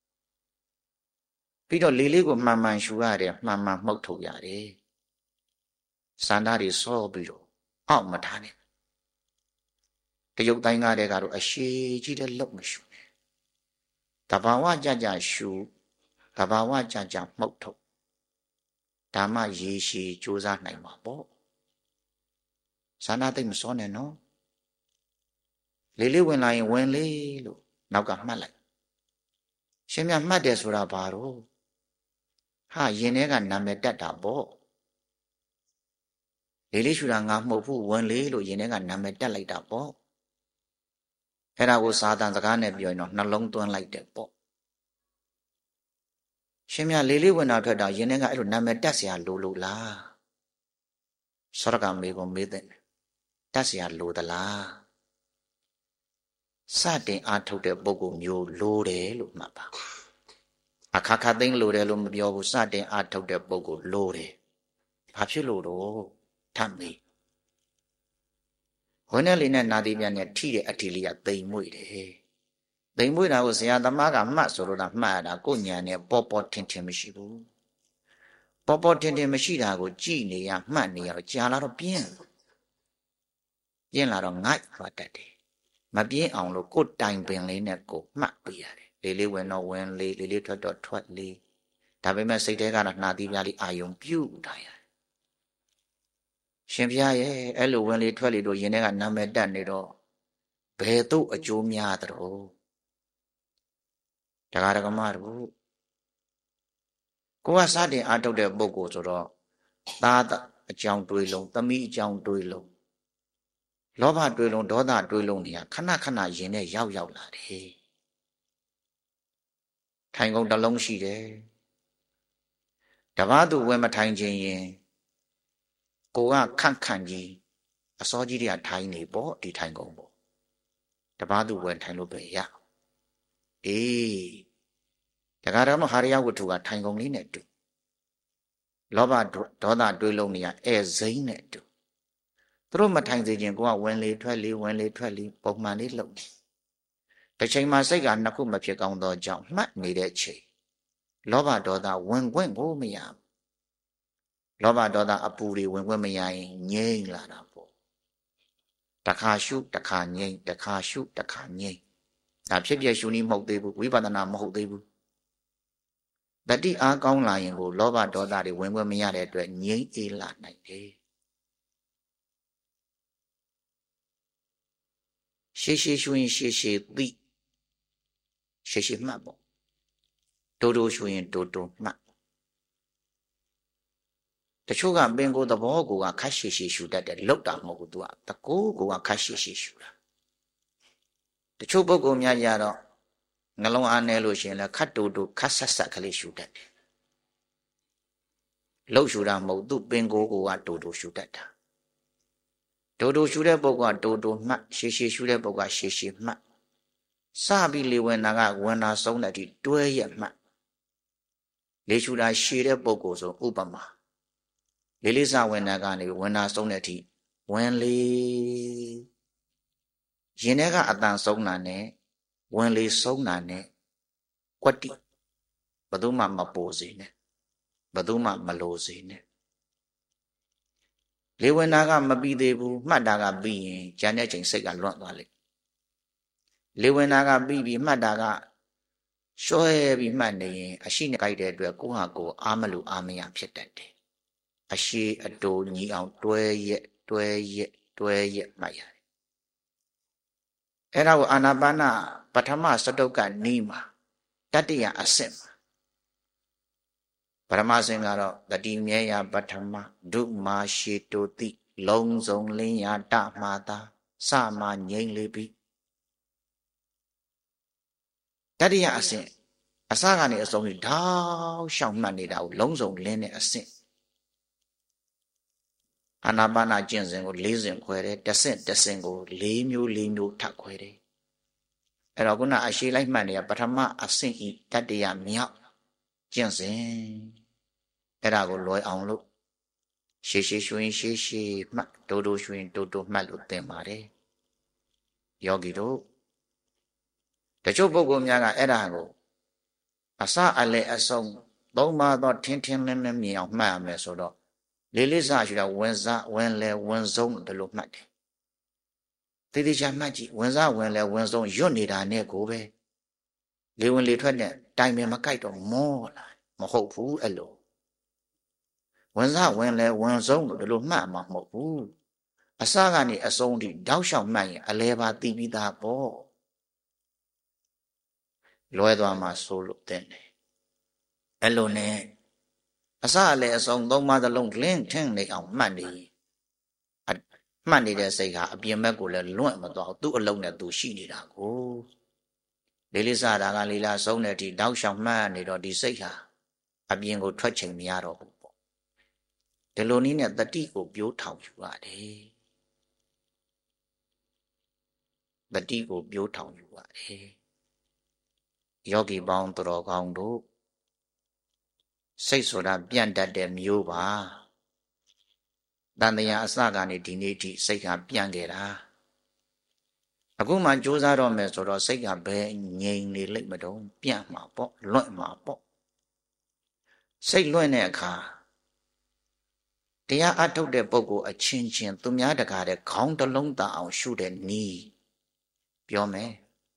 ပြီးတော့လေလေးကိုမှန်မှန်ရှူရတယ်မှန်မှန်မှုတ်ထုတ်ရတယ်စန္ဒတွေစောပြီးတော့အောက်မထားနဲ့တရုတ်တိုင်းကားတဲ့ကတော့အရှိကြီးတဲ့လုံမရှူနဲ့တဘာဝကြကြရှူတဘာဝကြကြမှုတ်ထုတ်ဒါမှရေရှည်ကြိုးစားနိုင်မှာပေါ့စန္ဒသိမ့်မစောနဲ့နော်လေလေးဝင်လာရင်ဝင်လေလို့နောက်ကမှတ်လိုက်ရှင်မြတ်မှတ်တယ်ဆိုတာဘာလို့ဟာရင်ထဲကနာမည်တက်တာပေါ့လေလေးရှူတာငါမှုတ်ဖို့ဝင်လေလို့ရင်ထဲကနာမည်တက်လိုက်တာပေါ့အဲ့ဒါကိုစာတန်စကားနဲ့ပြောရင်တော့နှလုံးသွင်းလိုက်တယ်ပေါ့ရှင်မြတ်လေလေးဝင်တာထွက်တာရင်ထဲကအဲ့လိုနာမည်တက်เสียလို့လို့လားစောရကမေကိုမေးတဲ့တက်เสียလို့သလားစတင်အားထုတ်တဲ့ပုဂ္ဂိုလ်မျိုးလိုတယ်လို့မှတ်ပါအခါခါသိမ့်လိုတယ်လို့မပြောဘူးစတင်အားထုတ်တဲ့ပုဂ္ဂိုလ်လိုတယ်ဘာဖြစ်လို့တော့ထပ်မေးဝင်းနဲ့လေးနဲ့နာသီးပြန်နဲ့ထိတဲ့အထီလေးကတိမ်မွေ့တယ်တိမ်မွေ့တာကိုဆရာသမားကမှတ်ဆိုလို့တာမှတ်ရတာကိုညာနဲ့ပေါ်ပေါ်ထင်ထင်မရှိဘူးပေါ်ပေါ်ထင်ထင်မရှိတာကိုကြည်နေရမှတ်နေရတော့ကြာလာတော့ပြင်းပြင်းလာတော့ငိုက်သွားတတ်တယ်မပြင်းအောင်လို့ကိုတိုင်ပင်လေးနဲ့ကိုမှတ်ပြရတယ်လေးလေးဝင်တော့ဝင်လေးလေးလေးထွက်တော့ထွက်လေးဒါပေမဲ့စိတ်ထဲကတော့နှာသီးပြားလေးအာယုံပြုတ်ထားရတယ်ရှင်ဘုရားရဲ့အဲ့လိုဝင်လေထွက်လေတို့ရင်ထဲကနာမည်တက်နေတော့ဘယ်သို့အကျိုးများသလဲတရားဓမ္မတို့ကိုကစတင်အားထုတ်တဲ့ပုဂ္ဂိုလ်ဆိုတော့သားအကြောင်းတွေးလုံးသမီးအကြောင်းတွေးလုံးလောဘတွေးလုံးဒေါသတွေးလုံးတွေကခဏခဏရင်ထဲရောက်ရောက်လာတယ်ထိုင်ကုန်တစ်လုံးရှိတယ်တပားသူဝယ်မထိုင်ခြင်းရင်ကိုကခန့်ခန့်ကြီးအစောကြီးတွေကထိုင်နေပေါ့ဒီထိုင်ကုန်ပေါ့တပားသူဝယ်ထိုင်လို့ပဲရအေးတရားတော်မဟာရယဝတ္ထုကထိုင်ကုန်လေးနဲ့တူလောဘဒေါသတွေးလုံးတွေကအဲစိမ့်နဲ့တူသူတို့မထိုင်စေခြင်းကိုကဝင်လေထွက်လေဝင်လေထွက်လေပုံမှန်လေးလုပ်တယ်တစ်ချိန်မှာစိတ်ကနှစ်ခုမဖြစ်ကောင်းသောကြောင့်မှတ်နေတဲ့ချိန်လောဘဒေါသဝင်ခွင့်ကိုမရဘူးလောဘဒေါသအပူတွေဝင်ခွင့်မရရင်ငြိမ့်လာတာပေါ့တခါရှုတခါငြိမ့်တခါရှုတခါငြိမ့်ဒါဖြစ်ဖြစ်ရှုနည်းမဟုတ်သေးဘူးဝိပဿနာမဟုတ်သေးဘူးတတိအားကောင်းလာရင်ကိုလောဘဒေါသတွေဝင်ခွင့်မရတဲ့အတွက်ငြိမ့်အေးလာနိုင်တယ်ရှေးရှေးရှုရင်ရှေးရှေးသိရှေးရှေးမှတ်ပေါ့တိုးတိုးရှုရင်တိုးတိုးမှတ်တချို့ကပင်ကိုယ်သဘောကိုကခက်ရှည်ရှည်ရှုတတ်တယ်လောက်တာမဟုတ်ဘူး तू ကတကိုးကိုကခက်ရှည်ရှည်ရှုတာတချို့ပုဂ္ဂိုလ်များကြတော့ငလုံးအားနေလို့ရှိရင်လည်းခတ်တူတူခတ်ဆက်ဆက်ကလေးရှုတတ်တယ်လောက်ရှုတာမဟုတ် तू ပင်ကိုယ်ကိုကတူတူရှုတတ်တာတူတူရှုတဲ့ပုဂ္ဂိုလ်ကတူတူမှတ်ရှည်ရှည်ရှုတဲ့ပုဂ္ဂိုလ်ကရှည်ရှည်မှတ်စပြီးလေဝင်တာကဝင်တာဆုံးတဲ့အထိတွဲရမှတ်လေရှုတာရှည်တဲ့ပုဂ္ဂိုလ်ဆိုဥပမာလေးလေးစားဝင်တာကနေဝင်တာဆုံးတဲ့အထိဝင်လေရင်ထဲကအတန်ဆုံးတာနဲ့ဝင်လေဆုံးတာနဲ့ကွတ္တိဘယ်သူမှမပိုစေနဲ့ဘယ်သူမှမလိုစေနဲ့လေဝင်တာကမပြီးသေးဘူးမှတ်တာကပြီးရင်ကြံတဲ့ချိန်စိတ်ကလွတ်သွားလိမ့်လေဝင်တာကပြီးပြီးမှတ်တာကရှော့ရပြီးမှတ်နေရင်အရှိနဲ့ကြိုက်တဲ့အတွက်ကိုယ့်ဟာကိုယ်အားမလို့အားမရဖြစ်တတ်တယ်အရှိအတူညီအောင်တွဲရက်တွဲရက်တွဲရက်မှတ်ရတယ်အဲ့ဒါကိုအာနာပါနပထမစတုကနီးမှာတတိယအဆင့်မှာပရမအဆင့်ကတော့တတိမြဲယပထမဒုမာရှိတုတိလုံးစုံလင်းရတမာတာစမငိမ့်လေပြီတတိယအဆင့်အစကနေအဆုံးကြီးတောက်ရှောက်မှတ်နေတာကိုလုံးစုံလင်းတဲ့အဆင့်အာနာပါနာကျင့်စဉ်ကို၄ဆင့်ခွဲတယ်တစ်ဆင့်တစ်ဆင့်ကို၄မျိုး၄မျိုးထပ်ခွဲတယ်အဲ့တော့ခုနအရှိလိုက်မှတ်နေရပထမအဆင့်ဤတတ္တယမြောက်ကျင့်စဉ်အဲ့ဒါကိုလွယ်အောင်လို့ရှေးရှေးရွှင်ရှေးရှေးမှတ်တိုးတိုးရွှင်တိုးတိုးမှတ်လို့သင်ပါတယ်ယောဂီတို့တချို့ပုဂ္ဂိုလ်များကအဲ့ဒါကိုအစအလေအဆုံးသုံးပါတော့ထင်းထင်းလင်းလင်းမြင်အောင်မှတ်ရမယ်ဆိုတော့လေးလေးစားရှိတာဝင်စားဝင်လေဝင်ဆုံးတယ်လို့မှတ်တယ်တေးသေးချာမှတ်ကြည့်ဝင်စားဝင်လေဝင်ဆုံးရွတ်နေတာနဲ့ကိုပဲလေဝင်လေထွက်နဲ့တိုင်ပင်မကြိုက်တော့မောလာမဟုတ်ဘူးအဲ့လိုဝင်စားဝင်လေဝင်ဆုံးလို့ဒီလိုမှတ်မှာမဟုတ်ဘူးအစကနေအဆုံးထိတောက်လျှောက်မှတ်ရင်အလဲပါသိပြီးသားပေါ့လွဲသွားမှဆိုလို့တဲ့တယ်အဲ့လိုနဲ့အစအလဲအဆုံးသုံးပါးသလုံးလင်းထင်းနေအောင်မှတ်နေမှတ်နေတဲ့စိတ်ဟာအပြင်ဘက်ကိုလည်းလွန့်မသွားသူ့အလုံးနဲ့သူရှိနေတာကိုလေးလေးစားတာကလေးလားဆုံးတဲ့အထိတောက်လျှောက်မှတ်နေတော့ဒီစိတ်ဟာအပြင်ကိုထွက်ချိန်မရတော့ဘူးပေါ့ဒီလိုနည်းနဲ့တတိကိုပြိုးထောင်ယူရတယ်တတိကိုပြိုးထောင်ယူရတယ်ယောဂီပေါင်းတော်ကောင်းတို့စိတ်ဆိုတာပြန့်တတ်တဲ့မျိုးပါတန်တရားအစကနေဒီနေ့ထိစိတ်ကပြန့်ခဲ့တာအခုမှကြိုးစားတော့မယ်ဆိုတော့စိတ်ကဘယ်ငြိမ်နေလိမ့်မတော့ပြန့်မှာပေါ့လွတ်မှာပေါ့စိတ်လွတ်တဲ့အခါတရားအထုတ်တဲ့ပုဂ္ဂိုလ်အချင်းချင်းသူများတကားတဲ့ခေါင်းတစ်လုံးသာအောင်ရှုတဲ့နီးပြောမယ်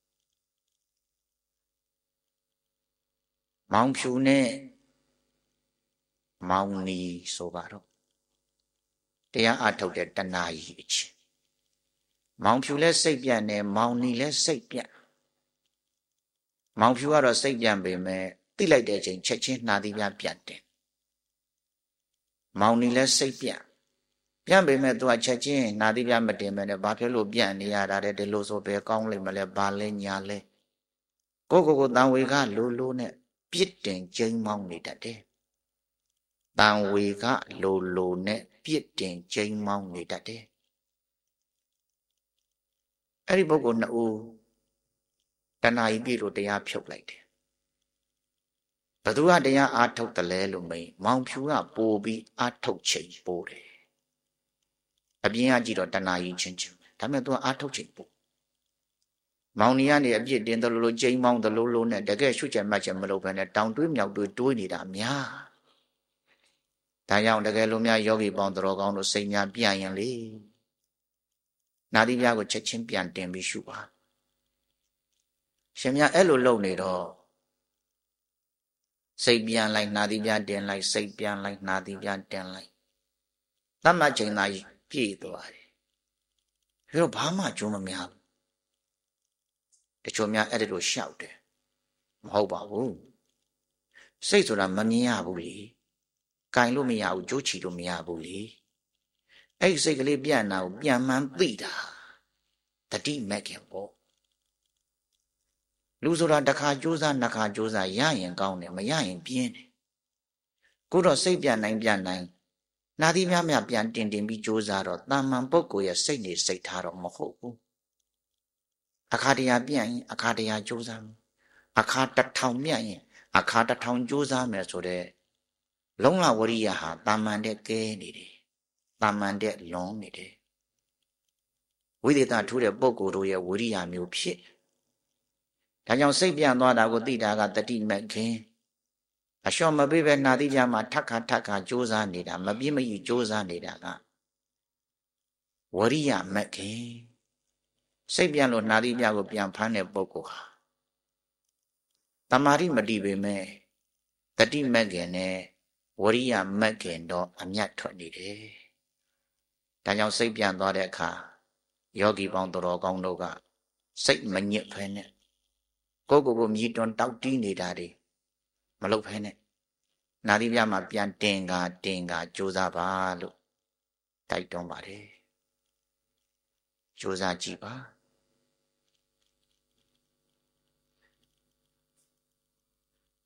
မောင်ဖြူနဲ့မောင်နီဆိုပါတော့တရားအထုတ်တဲ့တဏှာကြီးအချင်းမောင်ဖြူလဲစိတ်ပြန့်တယ်မောင်နီလဲစိတ်ပြန့်မောင်ဖြူကတော့စိတ်ပြန့်ပေမဲ့သိလိုက်တဲ့အချိန်ချက်ချင်းနှာသီးပြပြန့်တယ်မောင်နီလဲစိတ်ပြန့်ပြန့်ပေမဲ့သူကချက်ချင်းနှာသီးပြမတင်ပဲနဲ့ဘာဖြစ်လို့ပြန့်နေရတာလဲဒီလိုဆိုပဲကောင်းလိမ့်မလဲဘာလဲညာလဲကိုကိုကိုတန်ဝေကလိုလိုနဲ့ပြစ်တင်ကျိန်းမောင်းနေတတ်တယ်တန်ဝေကလိုလိုနဲ့ပြစ်တင်ကျိန်းမောင်းနေတတ်တယ်အဲ့ဒီပုဂ္ဂိုလ်နှစ်ဦးတဏှာကြီးပြည့်လို့တရားဖြုတ်လိုက်တယ်ဘသူကတရားအာထုတ်တယ်လဲလို့မေးမောင်ဖြူကပိုပြီးအာထုတ်ချိန်ပိုးတယ်အပြင်ကကြည့်တော့တဏှာကြီးချင်းချင်းဒါပေမဲ့သူကအာထုတ်ချိန်ပိုးမောင်နီကနေအပြစ်တင်တယ်လို့ကျိန်းမောင်းတယ်လို့လို့နဲ့တကယ်ရှုချက်မှတ်ချက်မလုပ်ဘဲနဲ့တောင်တွေးမြောက်တွေးတွေးနေတာများဒါကြောင့်တကယ်လို့များယောဂီပေါင်းတော်ကောင်းတို့စိတ်များပြန့်ရင်လေနာသီးပြားကိုချက်ချင်းပြန်တင်ပြီးရှုပါရှင်များအဲ့လိုလုပ်နေတော့စိတ်ပြန်လိုက်နာသီးပြားတင်လိုက်စိတ်ပြန်လိုက်နာသီးပြားတင်လိုက်တတ်မှတ်ချိန်သာပြည့်သွားတယ်ဒါတော့ဘာမှကျိုးမများဘူးတချို့များအဲ့ဒါလိုရှောက်တယ်မဟုတ်ပါဘူးစိတ်ဆိုတာမမြင်ရဘူးလေကင်လို့မရဘူးကြိုးချီလို့မရဘူးလေအဲ့ဒီစိတ်ကလေးပြန့်တာကိုပြန်မှန်းသိတာတတိမက်ခင်ပေါ့လူဆိုတာတစ်ခါကြိုးစားနှစ်ခါကြိုးစားရရင်ကောင်းတယ်မရရင်ပြင်းတယ်ကိုတော့စိတ်ပြန်နိုင်ပြန်နိုင်နာသီးများများပြန်တင်တင်ပြီးကြိုးစားတော့တာမန်ပုဂ္ဂိုလ်ရဲ့စိတ်နေစိတ်ထားတော့မဟုတ်ဘူးအခါတရာပြန့်ရင်အခါတရာကြိုးစားအခါတစ်ထောင်ပြန့်ရင်အခါတစ်ထောင်ကြိုးစားမယ်ဆိုတဲ့လုံလဝရိယဟာတာမန်တဲ့ကဲနေတယ်တာမန်တဲ့လွန်နေတယ်ဝိသေသထူးတဲ့ပုဂ္ဂိုလ်တို့ရဲ့ဝိရိယမျိုးဖြစ်ဒါကြောင့်စိတ်ပြန့်သွားတာကိုသိတာကတတိမက်ခင်အလျှော့မပေးပဲနာသီးပြမှာထက်ခါထက်ခါကြိုးစားနေတာမပြည့်မရကြိုးစားနေတာကဝရိယမက်ခင်စိတ်ပြန့်လို့နာသီးပြကိုပြန်ဖမ်းတဲ့ပုဂ္ဂိုလ်ဟာတမာရိမတိပေမဲ့တတိမက်ခင်နဲ့ဝရိယမက်ခင်တော့အမြတ်ထွက်နေတယ်ဒါကြောင့်စိတ်ပြန့်သွားတဲ့အခါယောဂီပေါင်းတော်ကောင်းတို့ကစိတ်မညစ်ဖဲနဲ့ကိုယ့်ကိုယ်ကိုမြည်တွန်းတောက်တီးနေတာတွေမလုပ်ဖဲနဲ့နာသီးပြမှာပြန်တင်ကာတင်ကာကြိုးစားပါလို့တိုက်တွန်းပါတယ်ကြိုးစားကြည့်ပါ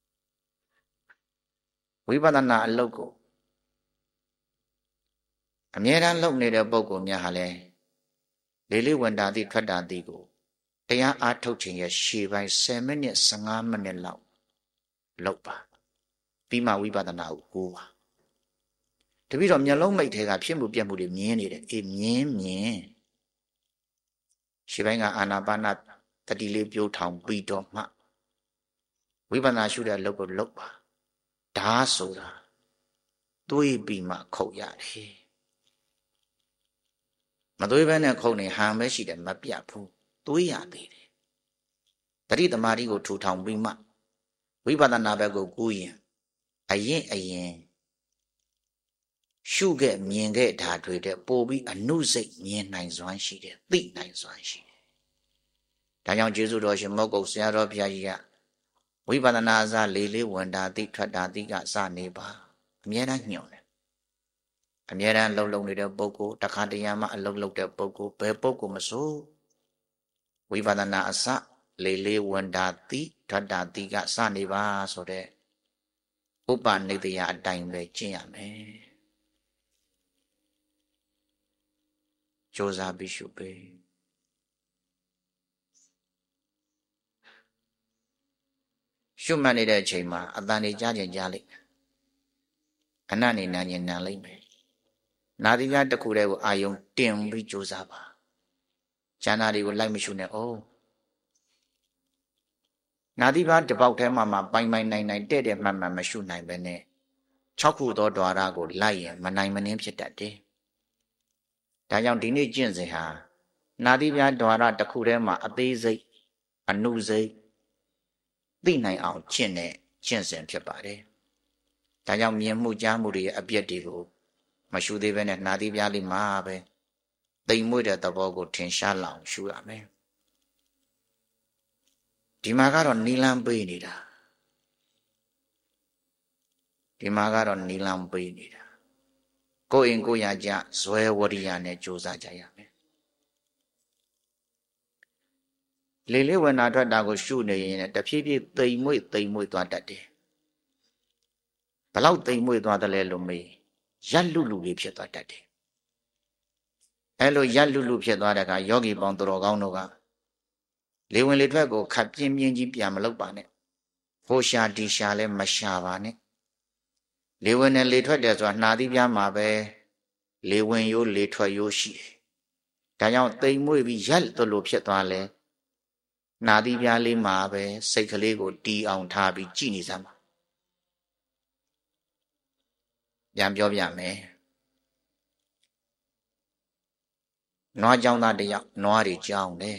ဝိပဿနာအလုပ်ကိုအမြဲတမ်းလုပ်နေတဲ့ပုဂ္ဂိုလ်များဟာလဲလေးလေးဝင်တာတိထွက်တာတိကိုတရားအားထုတ်ခြင်းရဲ့ရှေ့ပိုင်းtenမိနစ်fifteenမိနစ်လောက်လုပ်ပါပြီးမှဝိပဿနာကိုကိုးပါတပည့်တော်မျက်လုံးမိတ်ထဲကဖြစ်မှုပြက်မှုတွေမြင်နေတယ်အေးမြင်မြင်ရှေ့ပိုင်းကအာနာပါနတတိလေးပြိုးထောင်ပြီးတော့မှဝိပဿနာရှုတဲ့အလုပ်ကိုလုပ်ပါဒါဆိုတာတွေးပြီးမှခုတ်ရတယ်မတွေးဘဲနဲ့ခုတ်နေဟန်ပဲရှိတယ်မပြတ်ဘူးတွေးရသေးတယ်တတိသမารီကိုထူထောင်ပြီးမှဝိပဿနာဘက်ကိုကူးရင်အရင်အရင်ရှုခဲ့မြင်ခဲ့ဓာတ်တွေတဲ့ပို့ပြီးအနုစိတ်မြင်နိုင်စွမ်းရှိတယ်သိနိုင်စွမ်းရှိတယ်ဒါကြောင့်ကျေးဇူးတော်ရှင်မောဂုတ်ဆရာတော်ဘုရားကြီးကဝိပဿနာအစလေးလေးဝင်တာသိထွက်တာသိကစနေပါအမြဲတမ်းညွှန်တယ်အမြဲတမ်းလှုပ်လှုပ်နေတဲ့ပုဂ္ဂိုလ်တခါတရံမှအလှုပ်လှုပ်တဲ့ပုဂ္ဂိုလ်ဘယ်ပုဂ္ဂိုလ်မဆိုဝိပဿနာအစလေးလေးဝင်တာသိထွက်တာသိကစနေပါဆိုတဲ့ဥပနိဒေယအတိုင်းပဲကျင့်ရမယ်ကြိုးစားပြီးရှုပေးရှုမှတ်နေတဲ့အချိန်မှာအတန်တွေကြားကျင်ကြားလိမ့်မယ်အနတ်နေနာကျင်နာလိမ့်မယ်နာသီပြတစ်ခုတည်းကိုအာယုံတင်ပြီးကြိုးစားပါဉာဏ်တွေကိုလိုက်မရှုနဲ့အောင်နာသီပြတစ်ပေါက်ထဲမှာမှပိုင်ပိုင်နိုင်နိုင်တဲ့တဲ့မှန်မှန်မရှုနိုင်ပဲနဲ့၆ခုသောဓာရကိုလိုက်ရင်မနိုင်မနှင်းဖြစ်တတ်တယ်ဒါကြောင့်ဒီနေ့ကျင့်စဉ်ဟာနာသီပြဓာရတစ်ခုထဲမှာအသေးစိတ်အနုစိတ်သိနိုင်အောင်ကျင့်တဲ့ကျင့်စဉ်ဖြစ်ပါတယ်ဒါကြောင့်မြင်မှုကြားမှုတွေရဲ့အပြည့်တွေကိုမရှုသေးဘဲနဲ့နာသီပြလေးမှာပဲတိမ်မွေ့တဲ့သဘောကိုထင်ရှားလောင်ရှုရမယ်ဒီမှာကတော့နီလံပေးနေတာဒီမှာကတော့နီလံပေးနေတာကိုယ်အင်ကိုယ်ရကြဇွဲဝရိယနဲ့ကြိုးစားကြရမယ်လေလေးဝဏ္ဏထွက်တာကိုရှုနေရင်တဖြည်းဖြည်းတိမ်မွေ့တိမ်မွေ့သွားတတ်တယ်ဘလောက်တိမ်မွေ့သွားတယ်လဲလို့မေးရက်လူလူလေးဖြစ်သွားတတ်တယ်အဲလိုရက်လူလူဖြစ်သွားတဲ့အခါယောဂီပေါင်းတော်ကောင်းတို့ကလေဝင်လေထွက်ကိုခပ်ပြင်းပြင်းကြီးပြန်မလုပ်ပါနဲ့ဟိုရှာဒီရှာလဲမရှာပါနဲ့လေဝင်နဲ့လေထွက်တယ်ဆိုတာနှာသီးပြားမှာပဲလေဝင်ရိုးလေထွက်ရိုးရှိတယ်ဒါကြောင့်တိမ်မွေ့ပြီးရက်တော်လိုဖြစ်သွားလဲနှာသီးပြားလေးမှာပဲစိတ်ကလေးကိုတီးအောင်ထားပြီးကြည်နေစမ်းပါပြန်ပြောပြမယ်နွားကြောင်းသားတယောက်နွားတွေကြောင်းတယ်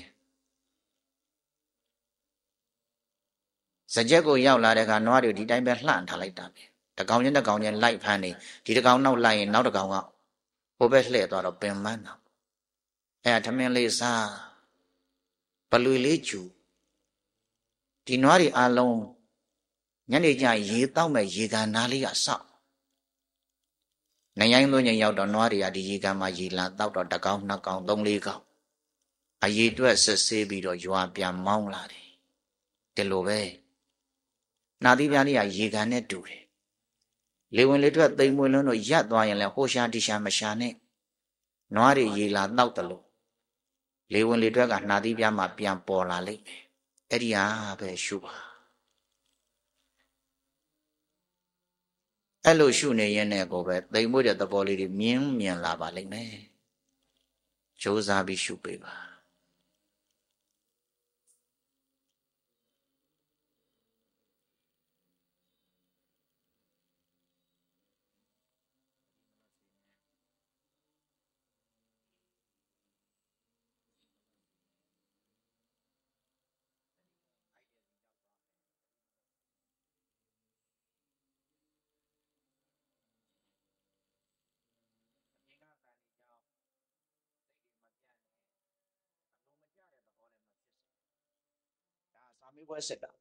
စကြက်ကိုရောက်လာတဲ့အခါနွားတွေဒီတိုင်းပဲလှန့်ထားလိုက်တာပဲတကောင်ချင်းတကောင်ချင်းလိုက်ဖမ်းနေဒီတကောင်နောက်လိုက်ရင်နောက်တကောင်ကဟိုဘက်လှည့်သွားတော့ပင်မန်းတာအဲထမင်းလေးစားပလွေလေးကျူဒီနွားတွေအလုံးညနေကျရေတောက်မဲ့ရေကန်နားလေးကစောက်နရိုင်းသွင်းချိန်ရောက်တော့နွားတွေကဒီရေကန်မှာရေလာတောက်တော့တကောင်နှစ်ကောင်သုံးလေးကောင်အရေအတွက်စစ်ဆေးပြီးတော့ရွာပြန်မောင်းလာတယ်ဒီလိုပဲနာသီးပြားလေးကရေကန်နဲ့တူတယ်လေဝင်လေထွက်သိမ်မွေလွန်းတို့ရပ်သွားရင်လည်းဟိုရှာဒီရှာမရှာနဲ့နွားတွေရေလာတောက်တယ်လို့လေဝင်လေထွက်ကနာသီးပြားမှာပြန်ပေါ်လာလိမ့်မယ်အဲ့ဒီဟာပဲရှုပါအဲ့လိုရှုနေရင်လည်းကိုပဲသိမ်မွေ့တဲ့သဘောလေးတွေမြင်မြင်လာပါလိမ့်မယ်ကြိုးစားပြီးရှုပေးပါမိဘစစ်တာ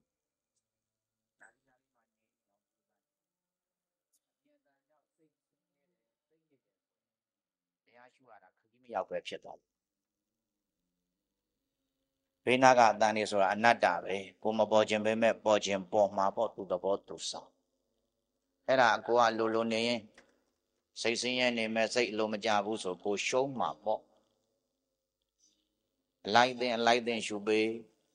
တရားရှုရတာခကြီးမရောက်ပဲဖြစ်သွားတယ်ဘေးနာကအတန်နေဆိုတာအနတ္တပဲကိုမပေါ်ခြင်းပဲမဲ့ပေါ်ခြင်းပေါ်မှာပေါ့သူသဘောသူဆောင်အဲ့ဒါအကိုကလိုလိုနေရင်စိတ်ဆင်းရဲနေမဲ့စိတ်အလိုမကြဘူးဆိုကိုရှုံးမှာပေါ့အလိုက်သိအလိုက်သိရှုပေး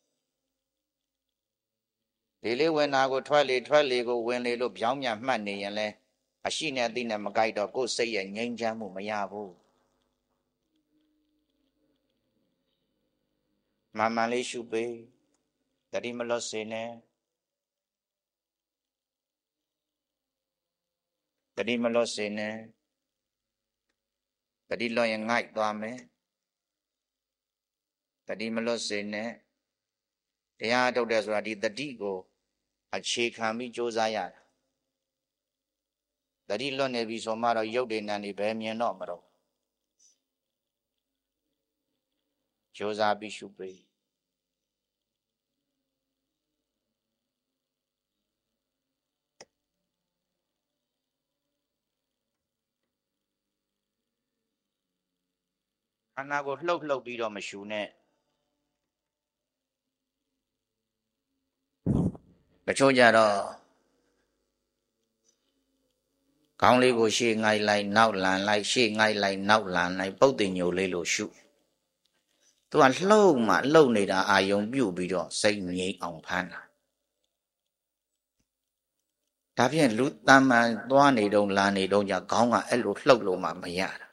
ဒီလေးဝင်နာကိုထွက်လေထွက်လေကိုဝင်လေလို့ပြောင်းပြန်မှတ်နေရင်လဲအရှိနဲ့အသိနဲ့မကြိုက်တော့ကိုယ်စိတ်ရဲ့ငြိမ်းချမ်းမှုမရဘူးမှန်မှန်လေးရှုပေးတတိမလွတ်စေနဲ့တတိမလွတ်စေနဲ့တတိလွတ်ရင်ငိုက်သွားမယ်တတိမလွတ်စေနဲ့တရားထုတ်တယ်ဆိုတာဒီတတိကိုအခြေခံပြီးကြိုးစားရတာတတိလွတ်နေပြီဆိုမှတော့ရုပ်တည်နံနေပဲမြင်တော့မတော့ကြိုးစားပြီးရှုပေးခန္ဓာကိုလှုပ်လှုပ်ပြီးတော့မရှုနဲ့တချို့ကြတော့ခေါင်းလေးကိုရှေ့ငိုက်လိုက်နောက်လန်လိုက်ရှေ့ငိုက်လိုက်နောက်လန်လိုက်ပုတ်တင်ညိုလေးလို့ရှုသူကလှုပ်မှလှုပ်နေတာအာယုံပြုတ်ပြီးတော့စိတ်ငြိမ်အောင်ဖမ်းတာဒါဖြင့်လူတမ်းမှန်သွားနေတော့လာနေတော့じゃခေါင်းကအဲ့လိုလှုပ်လို့မှမရတာ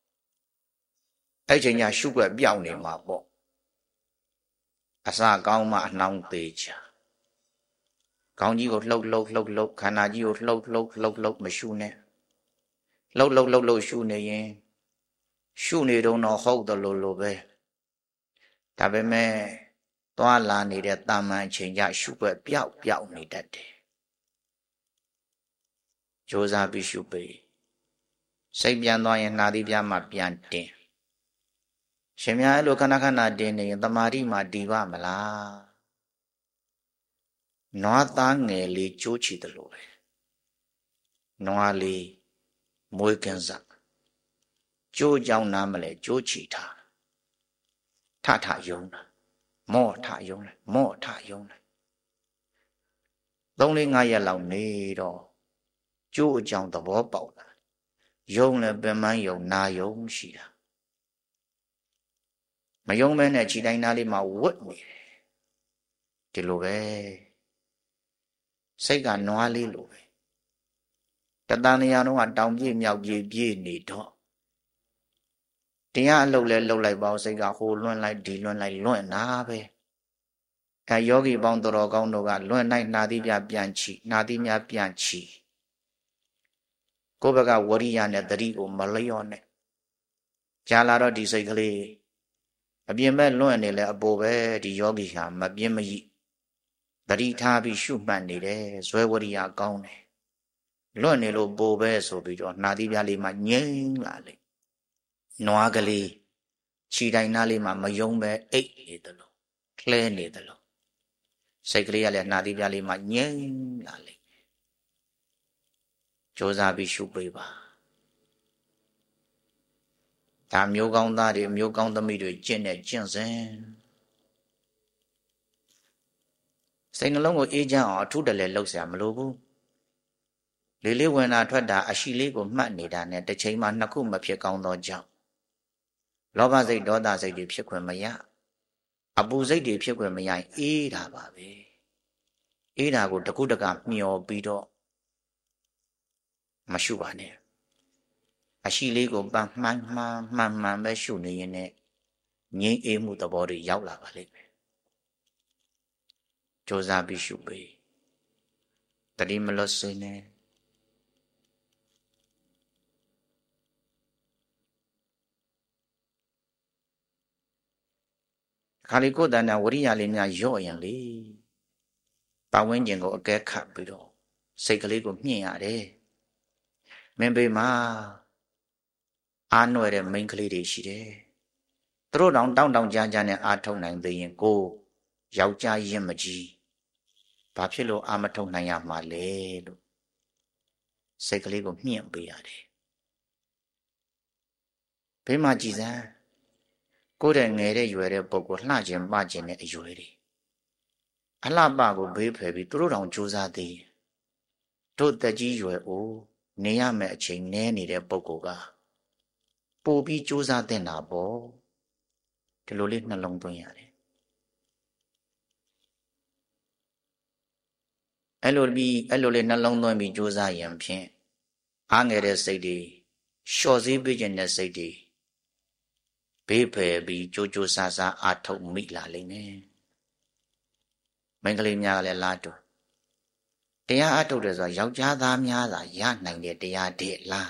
အဲ့ချိန်ကျရှုွက်ပြောင်းနေမှာပေါ့အစကောင်းမှအနှောင်းသေးချာခေါင်းကြီးကိုလှုပ်လှုပ်လှုပ်လှုပ်ခန္ဓာကြီးကိုလှုပ်လှုပ်လှုပ်လှုပ်မရှုနဲ့လှုပ်လှုပ်လှုပ်လှုပ်ရှုနေရင်ရှုနေတော့ဟုတ်တယ်လို့လို့ပဲဒါပေမဲ့သွားလာနေတဲ့တာမန်အချိန်ကျရှုွက်ပြောက်ပြောက်နေတတ်တယ်ကြိုးစားပြီးရှုပေးစိတ်ပြန်သွားရင်နှာသီးပြားမှပြန်တင်ရှင်များအဲ့လိုခဏခဏတင်နေရင်တမာတိမှတည်ပါမလားနွားသားငယ်လေးကြိုးချီတယ်လို့ပဲနွားလေးမွေးကင်းစားကြိုးကြောင်းနားမလဲကြိုးချီထားထထယုံတာမော့ထယုံလိုက်မော့ထယုံလိုက်သုံးလေးငါးရက်လောက်နေတော့ကျိုးအကြောင်းသဘောပေါက်လာယုံလည်းပင်မယုံနာယုံရှိတာမယုံမဲနဲ့ခြေတိုင်းသားလေးမှာဝတ်နေတယ်ဒီလိုပဲစိတ်ကနွားလေးလိုပဲတတန်လျာတော့တောင်ပြေးမြောက်ပြေးပြေးနေတော့တရားအလုပ်လဲလှုပ်လိုက်ပါစိတ်ကဟိုလွန့်လိုက်ဒီလွန့်လိုက်လွန့်နာပဲအဲယောဂီပေါင်းတော်ကောင်းတို့ကလွန့်လိုက်နာသီးပြပြန်ချီနာသီးများပြန်ချီကိုယ့်ဘက်ကဝရိယနဲ့တတိကိုမလျော့နဲ့ကြာလာတော့ဒီစိတ်ကလေးအပြင်ဘက်လွန့်နေလဲအပေါ်ပဲဒီယောဂီဟာမပြင်းမရိတတိထားပြီးရှုမှတ်နေတယ်ဇွဲဝရိယကောင်းတယ်လွန့်နေလို့ပိုပဲဆိုပြီးတော့နှာသီးပြားလေးမှငြိမ့်လာလေနွားကလေးခြေတိုင်းသားလေးမှမယုံပဲအိတ်နေတယ်လို့လှဲနေတယ်လို့စိတ်ကလေးကလည်းနှာသီးပြားလေးမှငြိမ့်လာလေကြိုးစားပြီးရှုပေးပါဒါမျိုးကောင်းသားတွေမျိုးကောင်းသမီးတွေကျင့်တဲ့ကျင့်စဉ်စိတ်နှလုံးကိုအေးချမ်းအောင်အထုတလဲလှုပ်เสียမလို့ဘူးလေးလေးဝင်တာထွက်တာအရှိလေးကိုမှတ်နေတာနဲ့တစ်ချိန်မှနှစ်ခုမဖြစ်ကောင်းသောကြောင့်လောဘစိတ်ဒေါသစိတ်တွေဖြစ်ခွင့်မရအပူစိတ်တွေဖြစ်ခွင့်မရအေးတာပါပဲအေးတာကိုတကုတကမျောပြီးတော့မရှုပါနဲ့အရှိလေးကိုပန်းမှန်မှန်မှန်မှန်ပဲရှုနေရင်လည်းငြိမ်းအေးမှုသဘောတွေရောက်လာပါလိမ့်မယ်ကြိုးစားပြီးရှုပေးတတိမလွတ်စေနဲ့ခါလီကိုတန်တန်ဝရိယလေးများရော့ရင်လေပတ်ဝန်းကျင်ကိုအကဲခတ်ပြီးတော့စိတ်ကလေးကိုမြင့်ရတယ်မင်းပေမှာအားနွယ်တဲ့မိန်းကလေးတွေရှိတယ်သူတို့တောင်တောင်းတောင်းကြားကြားနဲ့အားထုတ်နိုင်သေးရင်ကိုယောက်ျားရင်မကြီးဘာဖြစ်လို့အားမထုတ်နိုင်ရမှာလဲလို့စိတ်ကလေးကိုမြင့်ပေးရတယ်ဘေးမှာကြည်စမ်းကိုယ်တဲ့ငယ်တဲ့ရွယ်တဲ့ပုဂ္ဂိုလ်လှခြင်းပခြင်းတဲ့အရွယ်တွေအလှပကိုဘေးဖယ်ပြီးသူတို့တောင်ကြိုးစားသေးတို့တက်ကြီးရွယ်အိုနေရမယ့်အချိန်နည်းနေတဲ့ပုဂ္ဂိုလ်ကပို့ပြီးကြိုးစားသင့်တာပေါ့ဒီလိုလေးနှလုံးသွင်းရတယ်အဲ့လိုပြီးအဲ့လိုလေးနှလုံးသွင်းပြီးကြိုးစားရင်ဖြင့်အားငယ်တဲ့စိတ်တွေလျှော့စည်းပေးခြင်းတဲ့စိတ်တွေဘေးဖယ်ပြီးကြိုးကြိုးစားစားအားထုတ်မိလာလိမ့်မယ်မိန်းကလေးများကလည်းလားတူတရားအားထုတ်တယ်ဆိုတာယောက်ျားသားများသာရနိုင်တဲ့တရားတဲ့လား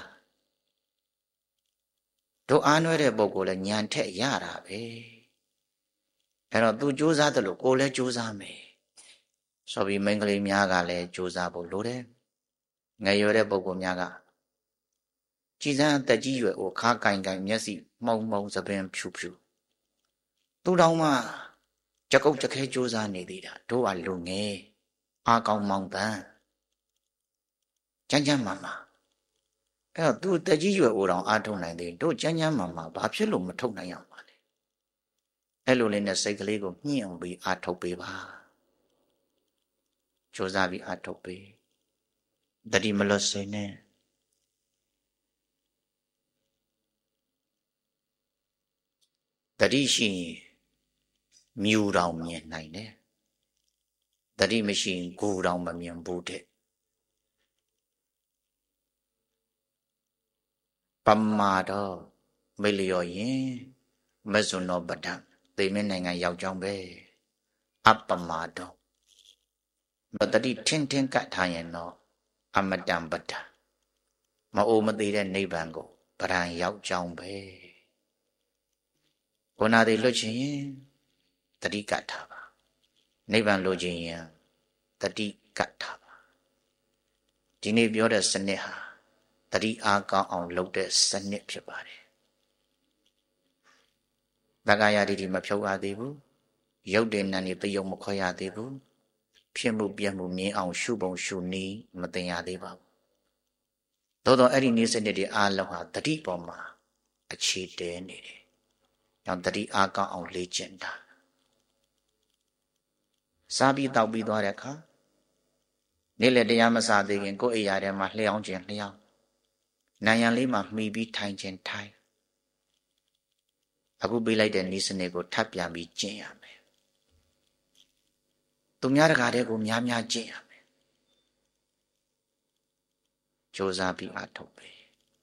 တို့အားနွဲတဲ့ပုဂ္ဂိုလ်လည်းဉာဏ်ထက်ရတာပဲအဲ့တော့သူကြိုးစားတယ်လို့ကိုယ်လည်းကြိုးစားမယ်ဆိုပြီးမိန်းကလေးများကလည်းကြိုးစားဖို့လိုတယ်ငယ်ရွယ်တဲ့ပုဂ္ဂိုလ်များကကြည်စမ်းတက်ကြီးရွယ်ကိုခါကင်ကင်မျက်စိမှုံမှုံသပင်ဖြူဖြူသူတောင်မှကြကုတ်ကြခဲကြိုးစားနေသေးတာတို့ကလူငယ်အားကောင်းမောင်ပန်းကျန်းကျန်းမာမာအဲ့တော့သူတက်ကြီးရွယ်အိုတောင်အားထုတ်နိုင်သေးတို့ကျန်းကျန်းမာမာဘာဖြစ်လို့မထုတ်နိုင်ရမှာလဲအဲ့လိုလေးနဲ့စိတ်ကလေးကိုညှိအောင်ပြီးအားထုတ်ပေးပါကြိုးစားပြီးအားထုတ်ပေးတတိမလွတ်စေနဲ့တတိရှိရင်မြူတောင်မြင်နိုင်တယ်တတိမရှိရင်ကိုယ်တောင်မမြင်ဘူးတဲ့ပမာတော့မေလျော်ရင်မဇ္ဇုနောပဒံသေမင်းနိုင်ငံရောက်ကြောင်းပဲအပမာတော့တတိထင်းထင်းကတ်ထားရင်တော့အမတံပဒံမအိုမသေးတဲ့နိဗ္ဗာန်ကိုပဒံရောက်ကြောင်းပဲဘုနာတွေလွတ်ချင်ရင်တတိကတ်ထားပါနိဗ္ဗာန်လိုချင်ရင်တတိကတ်ထားပါဒီနေ့ပြောတဲ့စနစ်ဟာတတိအားကောင်းအောင်လုပ်တဲ့စနစ်ဖြစ်ပါတယ်တက္ကရာတိတိမဖြုတ်ရသေးဘူးရုပ်တည်နံနေတယုံမခွဲရသေးဘူးဖြစ်မှုပြက်မှုမြင်အောင်ရှုပုံရှုနည်းမသိရသေးပါဘူးသို့တော့အဲ့ဒီနည်းစနစ်တွေအားလုံးဟာတတိပေါ်မှာအခြေတည်နေတယ်ကြောင့်တတိအားကောင်းအောင်လေ့ကျင့်တာစားပြီးတောက်ပြီးသွားတဲ့အခါနေ့လေတရားမစားသေးခင်ကိုယ်အိယာထဲမှာလျှောင်းခြင်းလျှောင်းနိုင်ရန်လေးမှာမှီပြီးထိုင်ခြင်းထိုင်အခုပေးလိုက်တဲ့နည်းစနစ်ကိုထပ်ပြန်ပြီးကျင့်ရမယ်သူများတကာတဲ့ကိုများများကျင့်ရမယ်ကြိုးစားပြီးအားထုတ်ပဲ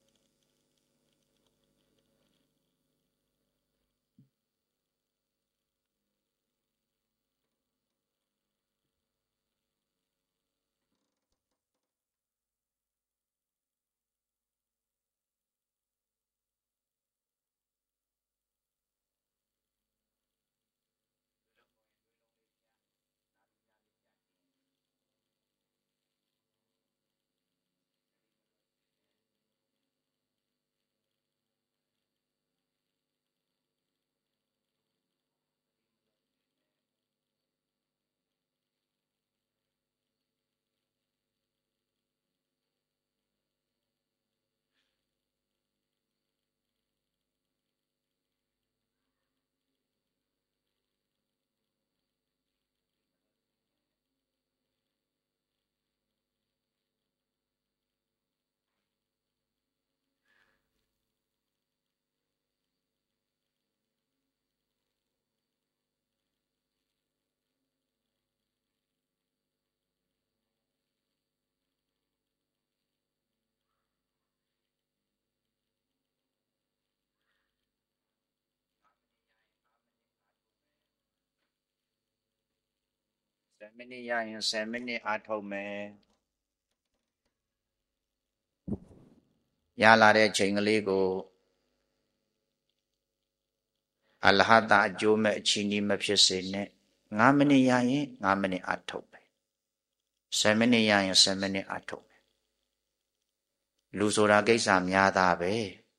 10မိနစ်ရရင်10မိနစ်အားထုတ်မယ်ရလာတဲ့ချိန်ကလေးကိုအလဟတအကျိုးမဲ့အချီးနှီးမဖြစ်စေနဲ့5မိနစ်ရရင်5မိနစ်အားထုတ်မယ်10မိနစ်ရရင်10မိနစ်အားထုတ်မယ်လူဆိုတာကိစ္စများတာပဲ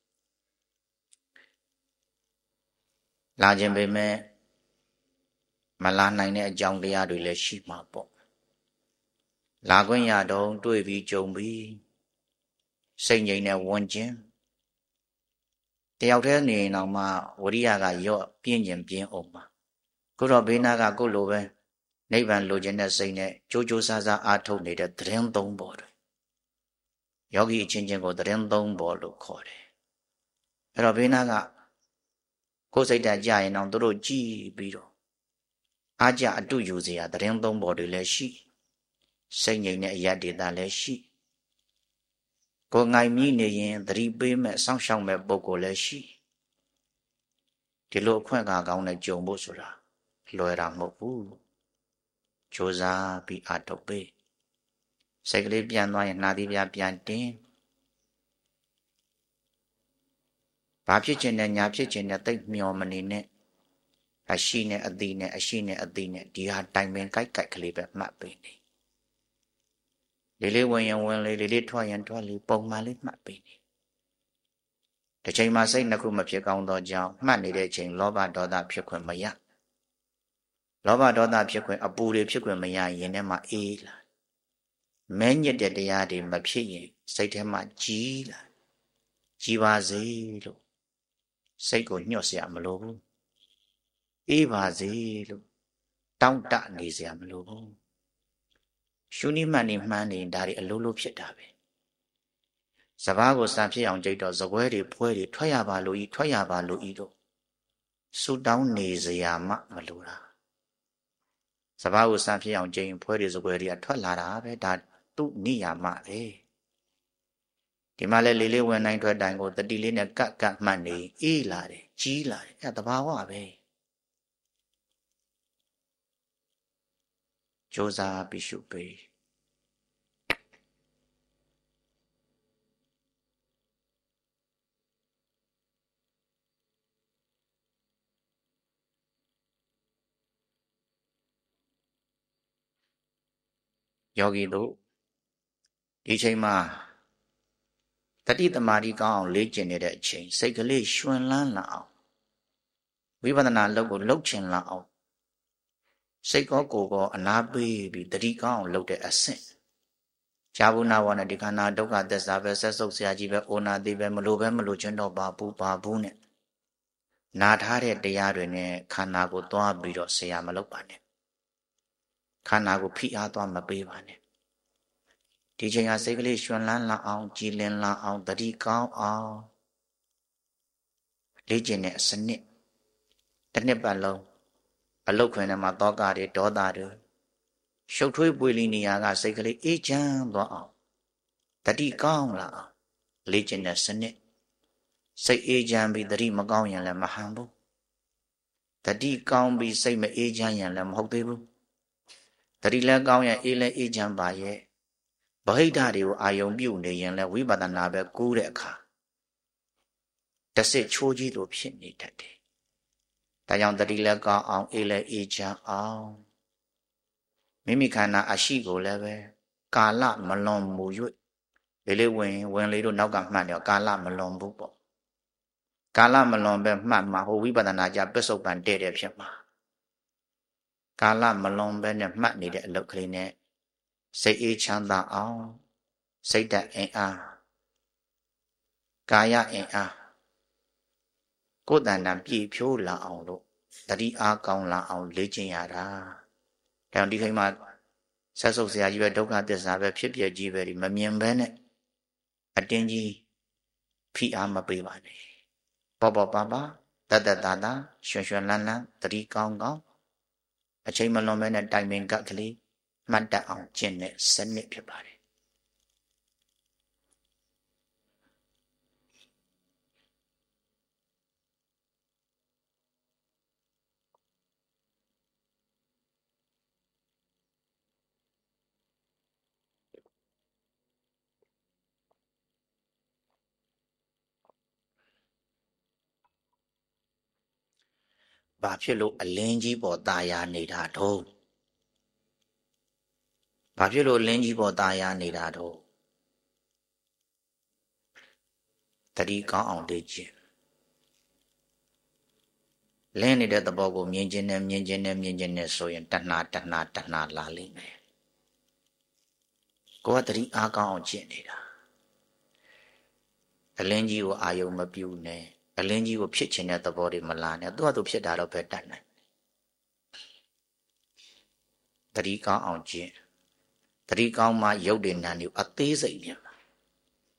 လာခြင်းပေမဲ့မလာနိုင်တဲ့အကြောင်းတရားတွေလည်းရှိမှာပေါ့လာခွင့်ရတော့တွေ့ပြီးကြုံပြီးစိတ်ငြိမ်တဲ့ဝန်ကျင်တယောက်တည်းနေရင်တော့မှဝရိယကရော့ပြင်းကျင်ပြင်းအောင်ပါကိုတော့ဘေးနာကကိုလိုပဲနိဗ္ဗာန်လိုချင်တဲ့စိတ်နဲ့ကြိုးကြိုးစားစားအားထုတ်နေတဲ့သတင်းသုံးပေါ်တွေယောဂီအချင်းချင်းကိုသရင်သုံးပေါ်လို့ခေါ်တယ်အဲ့တော့ဘေးနာကကိုယ်စိတ်ဓာတ်ကြရင်တော့သူတို့ကြည်ပြီးတော့အားကြအတုယူစရာသရင်သုံးပေါ်တွေလည်းရှိစိတ်ငြိမ်တဲ့အယတ်ဒေတာလည်းရှိကိုယ်ငိုင်မိနေရင်သတိပေးမဲ့စောင့်ရှောက်မဲ့ပုံကိုလည်းရှိဒီလိုအခွင့်အခါကောင်းနဲ့ကြုံဖို့ဆိုတာလွယ်တာမဟုတ်ဘူးကြိုးစားပြီးအထုတ်ပေးစိတ်ကလေးပြန်သွားရင်နှာသီးပြပြန်တင်းဘာဖြစ်ချင်တဲ့ညာဖြစ်ချင်တဲ့သိပ်မျောမနေနဲ့အရှိနဲ့အတိနဲ့အရှိနဲ့အတိနဲ့ဒီဟာတိုင်ပင်ကြိုက်ကြိုက်ကလေးပဲမှတ်ပေးနေလေးလေးဝင်ရင်ဝင်လေးလေးလေးထွက်ရင်ထွက်လေးပုံမှန်လေးမှတ်ပေးနေတစ်ချိန်မှာစိတ်နှစ်ခုမဖြစ်ကောင်းသောကြောင့်မှတ်နေတဲ့အချိန်လောဘဒေါသဖြစ်ခွင့်မရလောဘဒေါသဖြစ်ခွင့်အပူတွေဖြစ်ခွင့်မရရင်ထဲမှာအေးလာမဲညစ်တဲ့တရားတွေမဖြစ်ရင်စိတ်ထဲမှာကြီးလာကြီးပါစေလို့စိတ်ကိုညှော့เสียမလို့ဘူးအေးပါစေလို့တောင့်တနေเสียမလို့ဘူးရှုနိမှန်နေမှန်းနေဒါတွေအလိုလိုဖြစ်တာပဲစဘာကိုစံဖြစ်အောင်ကြိတ်တော့ဇပွဲတွေဖွဲတွေထွက်ရပါလို့ဤထွက်ရပါလို့ဤတို့ဆူတောင်းနေเสียမှမလို့တာစဘာကိုစံဖြစ်အောင်ကြိတ်ဖွဲတွေဇပွဲတွေကထွက်လာတာပဲဒါသူ့နိယာမပဲဒီမှာလဲလေးလေးဝင်နိုင်ထွက်တိုင်းကိုတတိလေးနဲ့ကတ်ကတ်မှတ်နေအေးလာတယ်ကြီးလာတယ်အဲ့ဒါတဘာဝပဲကြိုးစားပြီးရှုပေးယောဂီတို့ဒီချိန်မှာတတိတမာတိကောင်းအောင်လေ့ကျင့်နေတဲ့အချိန်စိတ်ကလေးရွှင်လန်းလာအောင်ဝိပဿနာလုပ်ကိုလှုပ်ချင်လာအောင်စိတ်ကောကိုယ်ကောအနာပေးပြီးတတိကောင်းအောင်လုပ်တဲ့အဆင့်ဇာဘူးနာဝနဲ့ဒီခန္ဓာဒုက္ခသစ္စာပဲဆက်စုပ်ဆရာကြီးပဲအိုနာသေးပဲမလို့ပဲမလို့ချင်းတော့ပါဘူးပါဘူးနဲ့နာထားတဲ့တရားတွေနဲ့ခန္ဓာကိုသွားပြီးတော့ဆရာမလုပ်ပါနဲ့ခန္ဓာကိုဖိအားသွားမပေးပါနဲ့ဒီချိန်ဟာစိတ်ကလေးရွှင်လန်းလာအောင်ကြည်လင်လာအောင်တတိကောင်းအောင်လေ့ကျင့်တဲ့အစနစ်တစ်နှစ်ပတ်လုံးအလုတ်ခွင်ထဲမှာတောကတွေဒေါသတွေရှုပ်ထွေးပွေလီနေရာကစိတ်ကလေးအေးချမ်းသွားအောင်တတိကောင်းလာအောင်လေ့ကျင့်တဲ့စနစ်စိတ်အေးချမ်းပြီးတတိမကောင်းရင်လည်းမဟန်ဘူးတတိကောင်းပြီးစိတ်မအေးချမ်းရင်လည်းမဟုတ်သေးဘူးတတိလည်းကောင်းရင်အေးလည်းအေးချမ်းပါရဲ့ဗဟိတတွေကိုအာယုံပြုတ်နေရင်လည်းဝိပဿနာပဲကူးတဲ့အခါတစစ်ချိုးကြီးလိုဖြစ်နေတတ်တယ်။ဒါကြောင့်တတိလည်းကောင်းအောင်အေးလည်းအေးချမ်းအောင်မိမိခန္ဓာအရှိကိုလည်းပဲကာလမလွန်မူ၍လေးလေးဝင်ဝင်လေးတို့နောက်ကမှတ်တယ်ကာလမလွန်ဘူးပေါ့။ကာလမလွန်ပဲမှတ်မှာဟိုဝိပဿနာကြပစ္စုပန်တဲ့တဲ့ဖြစ်မှာကာလမလွန်ပဲနဲ့မှတ်နေတဲ့အလုပ်ကလေးနဲ့စိတ်အေးချမ်းသာအောင်စိတ်ဓာတ်အင်အားကာယအင်အားကိုယ်တဏ္ဍာပြည့်ဖြိုးလာအောင်လို့တတိအားကောင်းလာအောင်လေ့ကျင့်ရတာဒါကြောင့်ဒီခိုင်မှာဆက်ဆုပ်ဆရာကြီးပဲဒုက္ခသစ္စာပဲဖြစ်ပြကြီးပဲဒီမမြင်ဘဲနဲ့အတင်းကြီးဖိအားမပေးပါနဲ့ပေါ့ပေါ့ပါပါတတတတာရွှင်ရွှင်လန်းလန်းတတိကောင်းကောင်းအချိန်မလွန်ဘဲနဲ့တိုင်ပင်ကကလေးမှတ်တတ်အောင်ကျင့်တဲ့စနစ်ဖြစ်ပါတယ်ဘာဖြစ်လို့အလင်းကြီးပေါ်ตาရနေတာတော့ဘာဖြစ်လို့လင်းကြီးပေါ်ตาရနေတာတော့တတိကောင်းအောင်လေ့ကျင့်လင်းနေတဲ့သဘောကိုမြင်ခြင်းနဲ့မြင်ခြင်းနဲ့မြင်ခြင်းနဲ့ဆိုရင်တဏှာတဏှာတဏှာလာလိမ့်မယ်ကိုယ်ကတတိအားကောင်းအောင်ကျင့်နေတာအလင်းကြီးကိုအာယုံမပြုနဲ့အလင်းကြီးကိုဖြစ်ခြင်းတဲ့သဘောတွေမလာနဲ့သူကသူဖြစ်တာတော့ပဲတတ်နိုင်တတိကောင်းအောင်ကျင့်တတိကောင်းမှရုပ်တွေနာနေအသေးစိတ်မြင်မှာ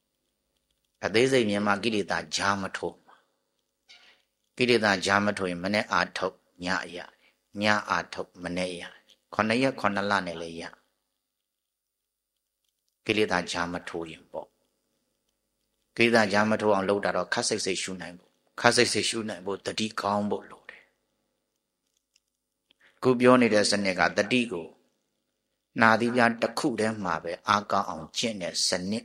အသေးစိတ်မြန်မာကိလေသာဂျာမထိုးကိလေသာဂျာမထိုးရင်မနဲ့အာထုတ်ညရညအာထုတ်မနဲ့ရခုနှစ်ရက်ခုနှစ်လနဲ့လည်းရကိလေသာဂျာမထိုးရင်ပေါ့ကိလေသာဂျာမထိုးအောင်လုပ်တာတော့ခက်စိတ်စိတ်ရှုနိုင်ဖို့ခက်စိတ်စိတ်ရှုနိုင်ဖို့တတိကောင်းဖို့လိုတယ်ခုပြောနေတဲ့စနစ်ကတတိကိုနာသီးပြတစ်ခုတည်းမှာပဲအားကောင်းအောင်ကျင့်တဲ့စနစ်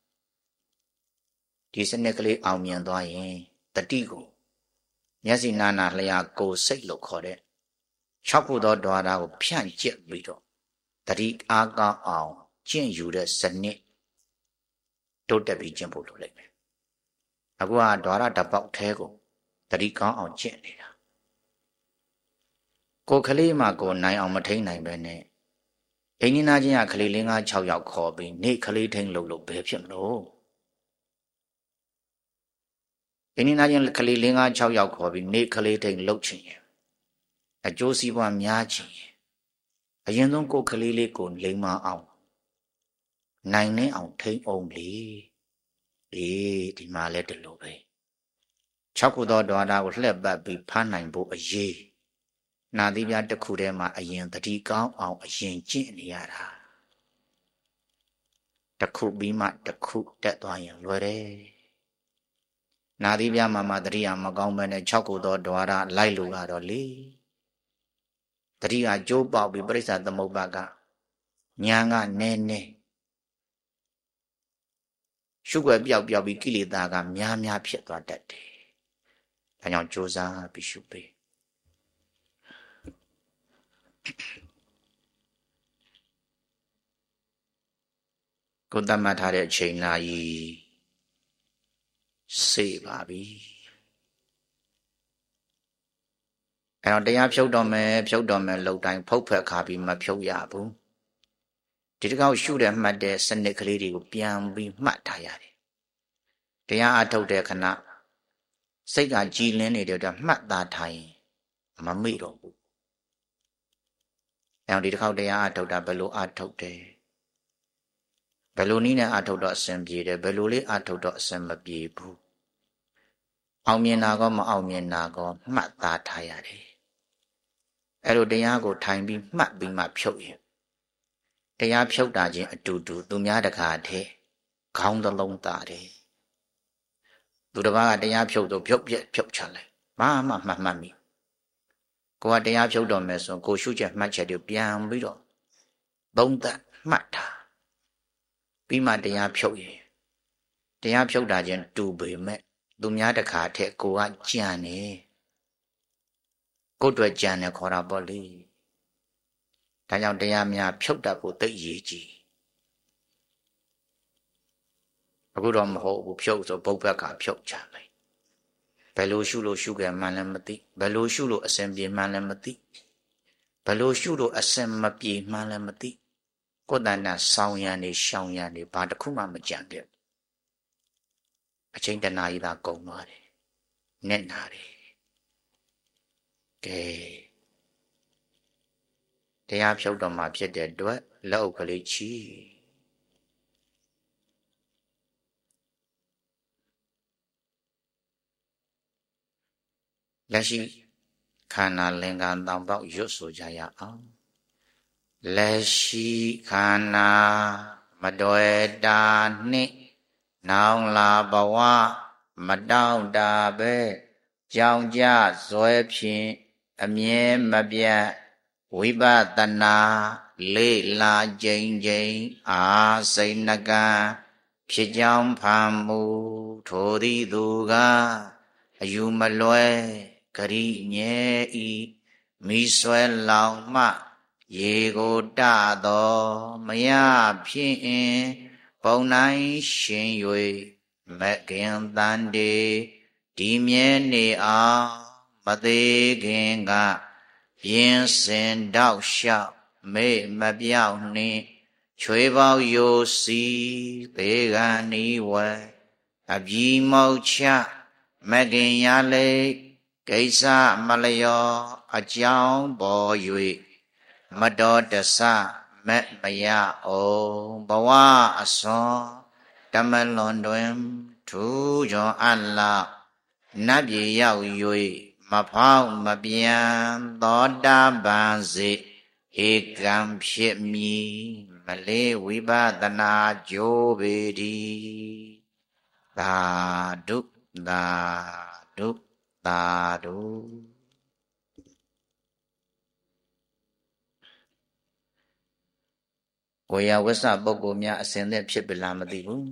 ဒီစနစ်ကလေးအောင်မြင်သွားရင်တတိကိုမျက်စိနာနာလျာကိုယ်စိတ်လို့ခေါ်တဲ့၆ခုသောဓဝါရကိုဖြန့်ကျက်ပြီးတော့တတိအားကောင်းအောင်ကျင့်ယူတဲ့စနစ်တိုးတက်ပြီးကျင့်ဖို့လိုလိမ့်မယ်အခုကဓဝါရတစ်ပေါက်ထဲကိုတတိကောင်းအောင်ကျင့်နေတာကိုယ်ကလေးမှကိုယ်နိုင်အောင်မထိန်နိုင်ပဲနဲ့အိမ်နီးနားချင်းကကလေးလေးငါး၆ယောက်ခေါ်ပြီးနေကလေးထိန်လို့လို့ဘယ်ဖြစ်မလို့အိမ်နီးနားချင်းကလေးလေးငါး၆ယောက်ခေါ်ပြီးနေကလေးထိန်လှုပ်ချင်ရင်အကျိုးစီးပွားများချင်ရင်အရင်ဆုံးကိုယ်ကလေးလေးကိုလိမ္မာအောင်နိုင်နေအောင်ထိန်အောင်လေအေးဒီမှာလဲတလို့ပဲ၆ခုသောဓဝါရကိုလှည့်ပတ်ပြီးဖမ်းနိုင်ဖို့အရေးနာသီးပြတစ်ခုထဲမှာအရင်တတိကောင်းအောင်အရင်ကျင့်နေရတာတစ်ခုပြီးမှတစ်ခုတက်သွားရင်လွယ်တယ်နာသီးပြမှာမှတတိယမကောင်းဘဲနဲ့၆ခုသောဓဝါရလိုက်လို့ကတော့လေတတိကကြိုးပေါက်ပြီးပရိစ္ဆာသမုပ္ပါကညာကနဲနဲရှုွယ်ပြောက်ပြောက်ပြီးကိလေသာကများများဖြစ်သွားတတ်တယ်ဒါကြောင့်ကြိုးစားပြီးရှုပေးကိုယ်တတ်မှတ်ထားတဲ့အချိန်လာကြီးစေ့ပါပြီအဲတော့တရားဖြုတ်တော်မယ်ဖြုတ်တော်မယ်လုံတိုင်းဖုတ်ဖက်ခါပြီးမဖြုတ်ရဘူးဒီတစ်ခေါက်ရှုတဲ့မှတ်တဲ့စနစ်ကလေးတွေကိုပြန်ပြီးမှတ်ထားရတယ်တရားအထုတ်တဲ့ခဏစိတ်ကကြည်လင်းနေတဲ့အတွက်မှတ်သားထားရင်မမေ့တော့ဘူးအဲတော့ဒီတစ်ခေါက်တရားအထုတ်တာဘယ်လိုအထုတ်တယ်ဘယ်လိုနည်းနဲ့အထုတ်တော့အဆင်ပြေတယ်ဘယ်လိုလေးအထုတ်တော့အဆင်မပြေဘူးအောင်မြင်တာကောမအောင်မြင်တာကောမှတ်သားထားရတယ်အဲ့လိုတရားကိုထိုင်ပြီးမှတ်ပြီးမှဖြုတ်ရင်တရားဖြုတ်တာချင်းအတူတူသူများတကားတဲ့ခေါင်းတစ်လုံးသားတယ်သူတစ်ပါးကတရားဖြုတ်တော့ဖြုတ်ပြက်ဖြုတ်ချလိုက်ဘာမှမှတ်မှတ်မိကိုကတရားဖြုတ်တော်မယ်ဆိုကိုရှုချက်မှတ်ချက်တွေပြန်ပြီးတော့သုံးသပ်မှတ်တာပြီးမှတရားဖြုတ်ရင်တရားဖြုတ်တာချင်းတူပေမဲ့သူများတခါထက်ကိုကကြံနေကိုတွေ့ကြံနေခေါ်တာပေါ့လေဒါကြောင့်တရားများဖြုတ်တတ်ဖို့သိရည်ကြီးအခုတော့မဟုတ်ဘူးဖြုတ်ဆိုဘုတ်ဘက်ကဖြုတ်ချလိုက်ဘယ်လိုရှုလို့ရှုခဲ့မှန်းလည်းမသိဘယ်လိုရှုလို့အစဉ်ပြေမှန်းလည်းမသိဘယ်လိုရှုလို့အစဉ်မပြေမှန်းလည်းမသိကိုယ်တဏ္ဍဆောင်းရံနေရှောင်းရံနေဘာတစ်ခုမှမကြံခဲ့အချိန်တနာရီသာကုန်သွားတယ်နက်နာတယ်ကဲတရားဖြုတ်တော်မှာဖြစ်တဲ့အတွက်လက်အုပ်ကလေးချီလက်ရှိခန္ဓာလင်္ကာတောင်ပေါက်ရွတ်ဆိုကြရအောင်လက်ရှိခန္ဓာမတွေ့တာနှင့်နောင်လာဘဝမတောင့်တာပဲကြောင်ကြဇွဲဖြင့်အမြဲမပြတ်ဝိပဿနာလေ့လာကြိမ်ကြိမ်အာစိတ်နှကံဖြစ်ကြောင်းဖန်မူထိုသည်သူကအယူမလွဲဂရိညဲဤမိဆွဲလောင်မှရေကိုတတော်မရဖြစ်င်ပုံနိုင်ရှင်၍မကင်တန်တေဒီမြဲနေအောင်မသေးခင်ကပြင်းစင်တောက်လျှောက်မေ့မပြောက်နှင့်ချွေပေါယိုစီသေးကနီဝဲအပြီးမောက်ချမကင်ရလေကိစ္စမလျောအကြောင်းပေါ်၍မတော်တဆမဲ့မရအောင်ဘဝအစွန်တမလွန်တွင်ထူးကျော်အလားနတ်ပြည်ရောက်၍မဖောက်မပြန်သောတာပန်စေဧကံဖြစ်မည်မလေးဝိပဿနာကြိုးပေသည်သာဓုသာဓုသာဓုကိုရဝိဆပုဂ္ဂိုလ်များအစဉ်သက်ဖြစ်ပြီလားမသိဘူး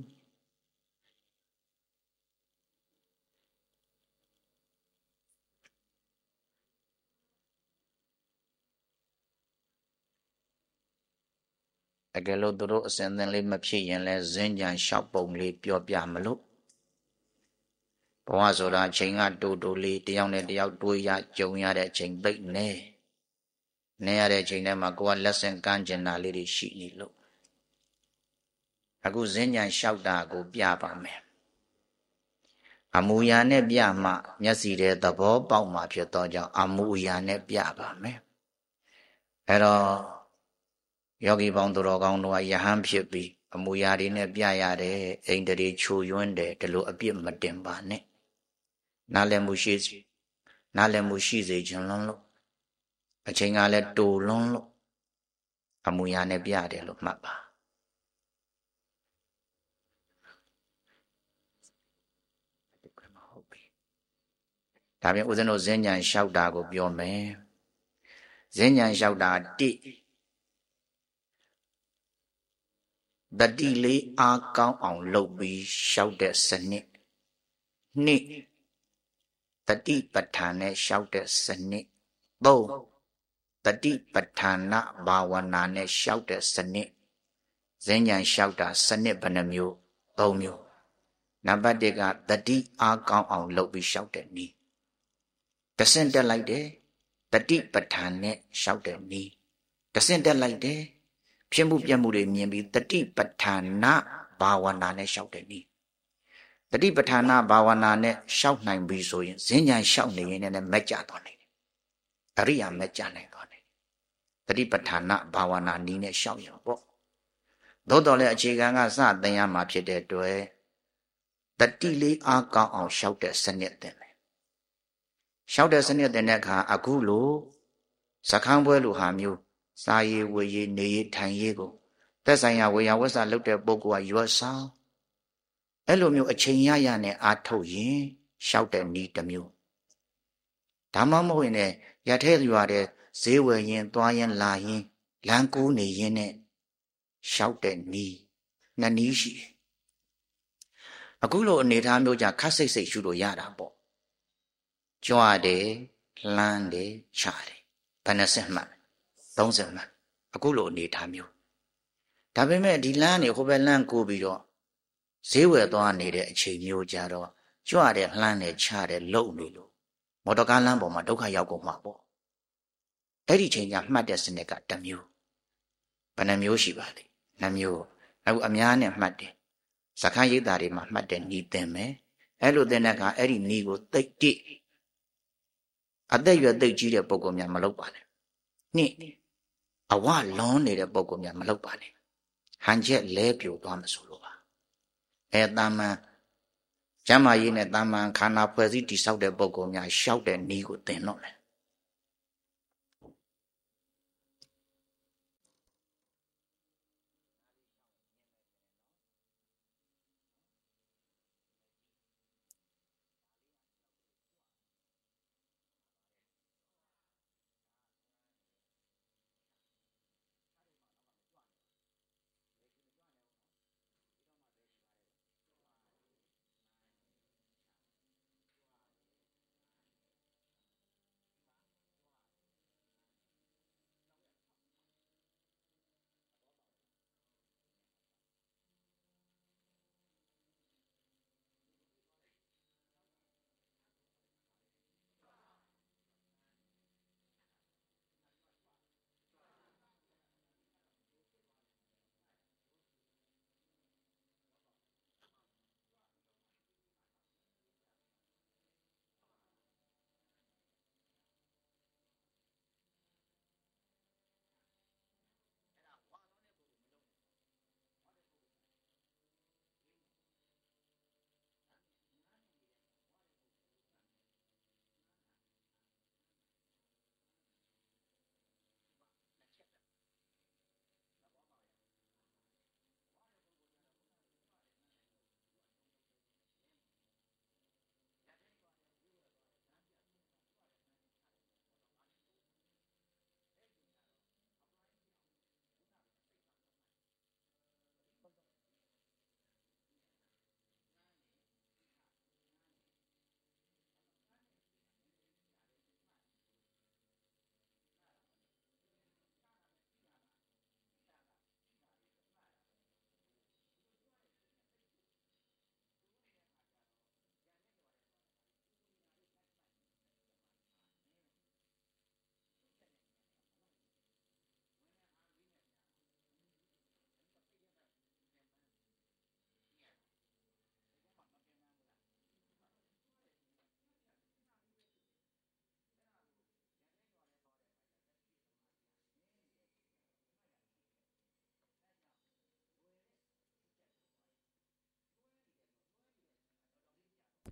အကယ်လို့သူတို့အစဉ်သက်လေးမဖြစ်ရင်လဲဇင်းကြံလျှောက်ပုံလေးပြောပြမလို့ဘဝဆိုတာအချိန်ကတူတူလေးတယောက်နဲ့တယောက်တွေးရကြုံရတဲ့အချိန်သိပ်နေနေရတဲ့အချိန်ထဲမှာကိုယ်ကလက်ဆင့်ကမ်းကျင်တာလေးတွေရှိနေလို့အခုဇင်းညာလျှောက်တာကိုပြပါမယ်အမူအရာနဲ့ပြမှမျက်စီတဲ့သဘောပေါက်မှာဖြစ်တော့ကြောင့်အမူအရာနဲ့ပြပါမယ်အဲ့တော့ယောဂီပေါင်းသူတော်ကောင်းတို့ကယဟန်ဖြစ်ပြီးအမူအရာတွေနဲ့ပြရတယ်အိန္ဒြေချူယွန်းတယ်ဒီလိုအပြစ်မတင်ပါနဲ့နားလည်မှုရှိစေနားလည်မှုရှိစေခြင်းလုံးလို့အချိန်ကလည်းတူလွန်းလို့အမူအရာနဲ့ပြတယ်လို့မှတ်ပါဒါပြင်ဦးဇင်းတို့ဇင်းညာလျှောက်တာကိုပြောမယ်ဇင်းညာလျှောက်တာတိတတိလေးအားကောင်းအောင်လုပ်ပြီးလျှောက်တဲ့စနစ်နှစ်တတိပဋ္ဌာန်နဲ့လျှောက်တဲ့စနစ်သုံးတတိပဋ္ဌာနဘာဝနာနဲ့လျှောက်တဲ့စနစ်ဇင်းညာလျှောက်တာစနစ်ဘယ်နှမျိုးသုံးမျိုးနံပါတ်တစ်ကတတိအားကောင်းအောင်လုပ်ပြီးလျှောက်တဲ့နည်းတဆင့်တက်လိုက်တယ်တတိပဋ္ဌာန်နဲ့လျှောက်တဲ့နည်းတဆင့်တက်လိုက်တယ်ဖြစ်မှုပြမှုတွေမြင်ပြီးတတိပဋ္ဌာနဘာဝနာနဲ့လျှောက်တဲ့နည်းတတိပဋ္ဌာနဘာဝနာနဲ့လျှောက်နိုင်ပြီဆိုရင်ဇင်းညာလျှောက်နေရင်လည်းမကြသွားနိုင်တယ်အရိယာမကြနိုင်သွားနိုင်တတိပဋ္ဌာနဘာဝနာနည်းနဲ့လျှောက်ရင်ပေါ့သို့တော်လည်းအခြေခံကစသင်ရမှာဖြစ်တဲ့အတွက်တတိလေးအားကောင်းအောင်လျှောက်တဲ့စနစ်သင်တယ်လျှောက်တဲ့စနစ်သင်တဲ့အခါအခုလိုစခန်းပွဲလိုဟာမျိုးစာရေးဝေရေးနေရေးထိုင်ရေးကိုသက်ဆိုင်ရာဝေယဝဆလုပ်တဲ့ပုဂ္ဂိုလ်ကရွတ်ဆောင်အဲ့လိုမျိုးအချိန်ရရနဲ့အားထုတ်ရင်လျှောက်တဲ့နည်းတစ်မျိုးဒါမှမဟုတ်ရင်ရထဲရွာတဲ့ဈေးဝယ်ရင်သွားရင်လာရင်လမ်းကူးနေရင်နဲ့လျှောက်တဲ့နည်းနှစ်နည်းရှိတယ်အခုလိုအနေထားမျိုးကြခက်စိတ်စိတ်ရှုလို့ရတာပေါ့ကြွတယ်လှမ်းတယ်ချတယ်ဘယ်နှစက်မှသုံးစက်မှအခုလိုအနေထားမျိုးဒါပေမဲ့ဒီလမ်းနေဟိုဘက်လမ်းကူးပြီးတော့ဈေးဝယ်သွားနေတဲ့အချိန်မျိုးကြတော့ကြွတယ်လှမ်းတယ်ချတယ်လုံနေလို့မော်တော်ကားလမ်းပေါ်မှာဒုက္ခရောက်ကုန်မှာပေါ့အဲ့ဒီချိန်ကျမှတ်တဲ့စနစ်ကတစ်မျိုးဘယ်နှမျိုးရှိပါလဲနှမျိုးအခုအများနဲ့မှတ်တယ်ဇခန်းရိပ်သာတွေမှာမှတ်တဲ့ဤသင်မယ်အဲ့လိုသင်တဲ့အခါအဲ့ဒီဤကိုသိတိအသက်ရွယ်သိကြီးတဲ့ပုဂ္ဂိုလ်များမလုပ်ပါနဲ့နှစ်အဝလွန်နေတဲ့ပုဂ္ဂိုလ်များမလုပ်ပါနဲ့ဟန်ချက်လဲပြိုသွားမဆိုလို့ပါအဲတာမန်ကျမ်းမာရေးနဲ့တာမန်ခန္ဓာဖွဲ့စည်းတိဆောက်တဲ့ပုဂ္ဂိုလ်များရှောက်တဲ့ဤကိုသင်တော့မယ်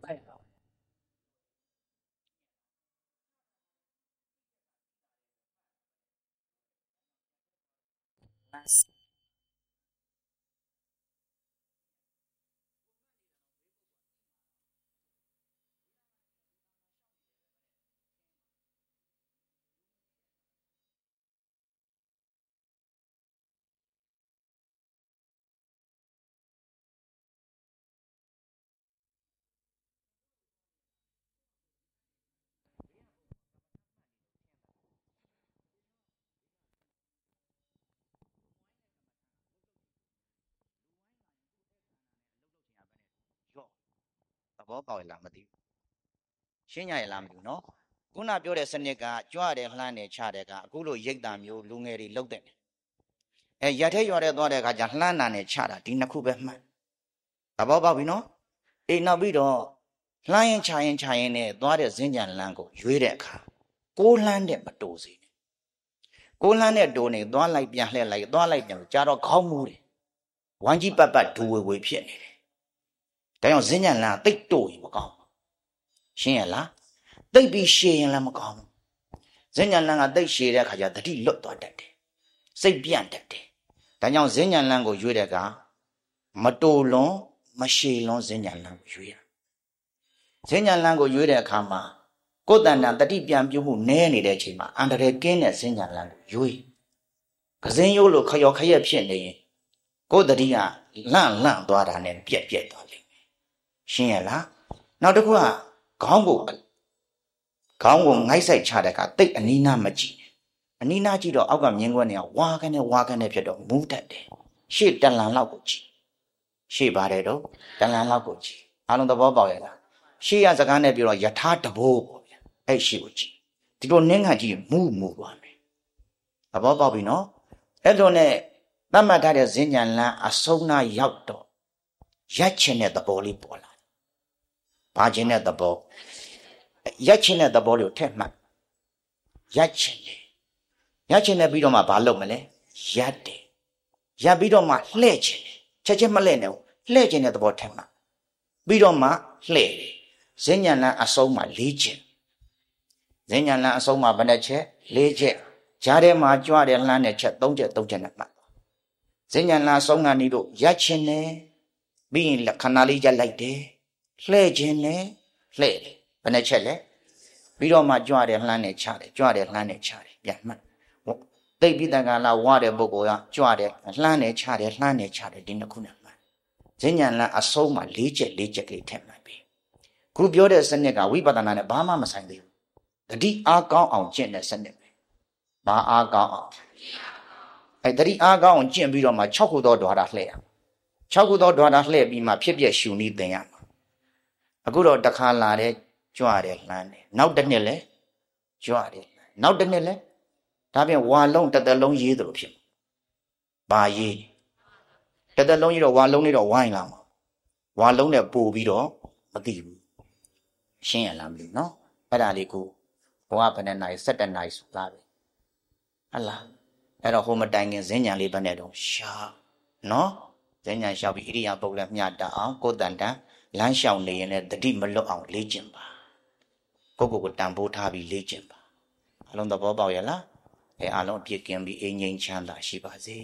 သဘောပေါက်ရလားမသိဘူးရှင်းကြရလားမသိဘူးနော်ခုနပြောတဲ့စနစ်ကကြွတယ်လှမ်းတယ်ချတယ်ကအခုလိုရိတ်တာမျိုးလူငယ်တွေလုတ်တဲ့အဲရထဲရွာတဲ့သွားတဲ့အခါကျလှမ်းတာနဲ့ချတာဒီနှစ်ခုပဲမှတ်သဘောပေါက်ပြီနော်အေးနောက်ပြီးတော့လှမ်းရင်ချရင်ချရင်နဲ့သွားတဲ့ဇင်းကြံလန်းကိုရွေးတဲ့အခါကိုးလှမ်းတဲ့မတိုးစေနဲ့ကိုးလှမ်းတဲ့တိုးနေသွားလိုက်ပြန်လှည့်လိုက်သွားလိုက်ပြန်ကြာတော့ခေါင်းမူးတယ်ဝမ်းကြီးပတ်ပတ်ဒူဝေဝေဖြစ်နေတယ်ဒါကြောင့်ဇင်းကြံလန်းတိတ်တိုးရင်မကောင်းရှင်းရလားတိတ်ပြီးရှည်ရင်လည်းမကောင်းဘူးဇင်းညာလန်းကတိတ်ရှည်တဲ့အခါကျတတိလွတ်သွားတတ်တယ်စိတ်ပြန့်တတ်တယ်ဒါကြောင့်ဇင်းညာလန်းကိုရွေးတဲ့ကမတိုလွန်မရှည်လွန်ဇင်းညာလန်းကိုရွေးရဇင်းညာလန်းကိုရွေးတဲ့အခါမှာကိုယ်တန်တန်တတိပြန်ပြုမှုနည်းနေတဲ့အချိန်မှာအန္တရာယ်ကင်းတဲ့ဇင်းညာလန်းကိုရွေးကစင်းရိုးလိုခရော်ခရက်ဖြစ်နေရင်ကိုယ်တတိကလန့်လန့်သွားတာနဲ့ပြက်ပြက်သွားလိမ့်မယ်ရှင်းရလားနောက်တစ်ခုကခေါင်းကိုခေါင်းကိုငိုက်ဆိုင်ချတဲ့ကတိတ်အနီးနားမကြည့်အနီးနားကြည့်တော့အောက်ကမြင်းခွက်နေဝါခနဲ့ဝါခနဲ့ဖြစ်တော့မူးတတ်တယ်ရှေ့တန်လန်လောက်ကိုကြည့်ရှေ့ပါတယ်တော့တန်လန်လောက်ကိုကြည့်အားလုံးသဘောပေါက်ရလားရှေ့ရစကားနဲ့ပြောတော့ယထာတဘိုးပေါ့ဗျာအဲ့ရှေ့ကိုကြည့်ဒီလိုနင်းခံကြည့်မူးမူးသွားမယ်သဘောပေါက်ပြီနော်အဲ့လိုနဲ့သတ်မှတ်ထားတဲ့ဇင်းညာလန်းအဆုံးနာရောက်တော့ရက်ချင်တဲ့သဘောလေးပေါ်လာဘာချင်တဲ့သဘောရက်ချင်တဲ့သဘောလေးကိုထက်မှတ်ရက်ချင်တယ်ရက်ချင်တယ်ပြီးတော့မှဘာလုပ်မလဲရက်တယ်ရက်ပြီးတော့မှလှဲ့ချင်တယ်ချက်ချင်းမလှဲ့နဲ့လှဲ့ချင်တဲ့သဘောထက်မှတ်ပြီးတော့မှလှဲ့တယ်ဇင်းညာလန်းအဆုံးမှာလေးချက်ဇင်းညာလန်းအဆုံးမှာဘယ်နှချက်လေးချက်ကြားထဲမှာကြွတဲ့လှမ်းတဲ့ချက်သုံးချက်သုံးချက်နဲ့မှတ်ဇင်းညာလန်းအဆုံးကနေလို့ရက်ချင်တယ်ပြီးရင်ခဏလေးရက်လိုက်တယ်လှဲ့ခြင်းနဲ့လှဲ့တယ်ဘယ်နှချက်လဲပြီးတော့မှကြွတယ်လှမ်းတယ်ချတယ်ကြွတယ်လှမ်းတယ်ချတယ်ပြန်မှတ်သိပ်ပြီးတန်ခါလာဝတဲ့ပုဂ္ဂိုလ်ကကြွတယ်လှမ်းတယ်ချတယ်လှမ်းတယ်ချတယ်ဒီနှစ်ခုနဲ့မှတ်ဈဉ္ဉံလန်းအဆုံးမှာလေးချက်လေးချက်ကလေးထည့်မှတ်ပြီခုပြောတဲ့စနစ်ကဝိပဿနာနဲ့ဘာမှမဆိုင်သေးဘူးတတိအားကောင်းအောင်ကျင့်တဲ့စနစ်ပဲဘာအားကောင်းအောင်အဲတတိအားကောင်းအောင်ကျင့်ပြီးတော့မှ၆ခုသောဓဝါရလှည့်ရ၆ခုသောဓဝါရလှည့်ပြီးမှဖြစ်ပြရှုနည်းသင်ရမှာအခုတော့တစ်ခါလာတဲ့ကြွတယ်လှမ်းတယ်နောက်တစ်နှစ်လဲကြွတယ်နောက်တစ်နှစ်လဲဒါပြန်ဝါလုံးတစ်သက်လုံးရေးသလိုဖြစ်ဘာရေးတစ်သက်လုံးရေးတော့ဝါလုံးလေးတော့ဝိုင်းလာမှာဝါလုံးနဲ့ပို့ပြီးတော့မသိဘူးရှင်းရလားမသိဘူးနော်အဲ့ဒါလေးကိုဘဝဘယ်နဲ့နိုင်၁၇နိုင်ဆိုလာပြီဟလားအဲ့တော့ဟိုမတိုင်ခင်ဇင်းညာလေးဘယ်နဲ့တော့ရှာနော်ဇင်းညာရှောက်ပြီးဣရိယာပုတ်လည်းမျှတအောင်ကိုယ်တန်တန်လမ်းလျှောက်နေရင်လည်းတတိမလွတ်အောင်လေ့ကျင့်ပါကိုယ့်ကိုယ်ကိုတန်ဖိုးထားပြီးလေ့ကျင့်ပါအလုံးသဘောပေါက်ရလားအဲအလုံးအပြည့်ကင်းပြီးအင်းငိမ့်ချမ်းသာရှိပါစေ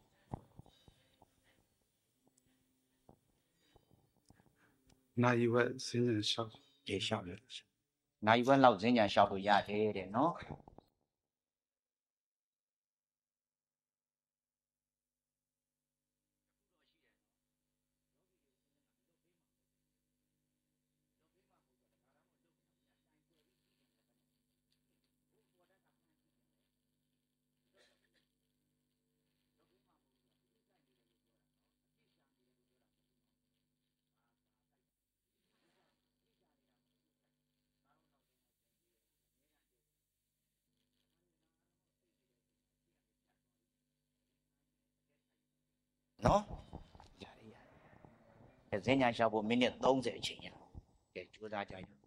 နိုင်ဝက်စင်းရရှောက်ကျေရှောက်ရနိုင်ဝက်လောက်ဇင်းညာရှောက်လို့ရတယ်တဲ့နော်နော်ရတယ်ရတယ်ဇင်းညာရှောက်ဖို့မိနစ်၃၀အချိန်ရကဲကြိုးစားကြရ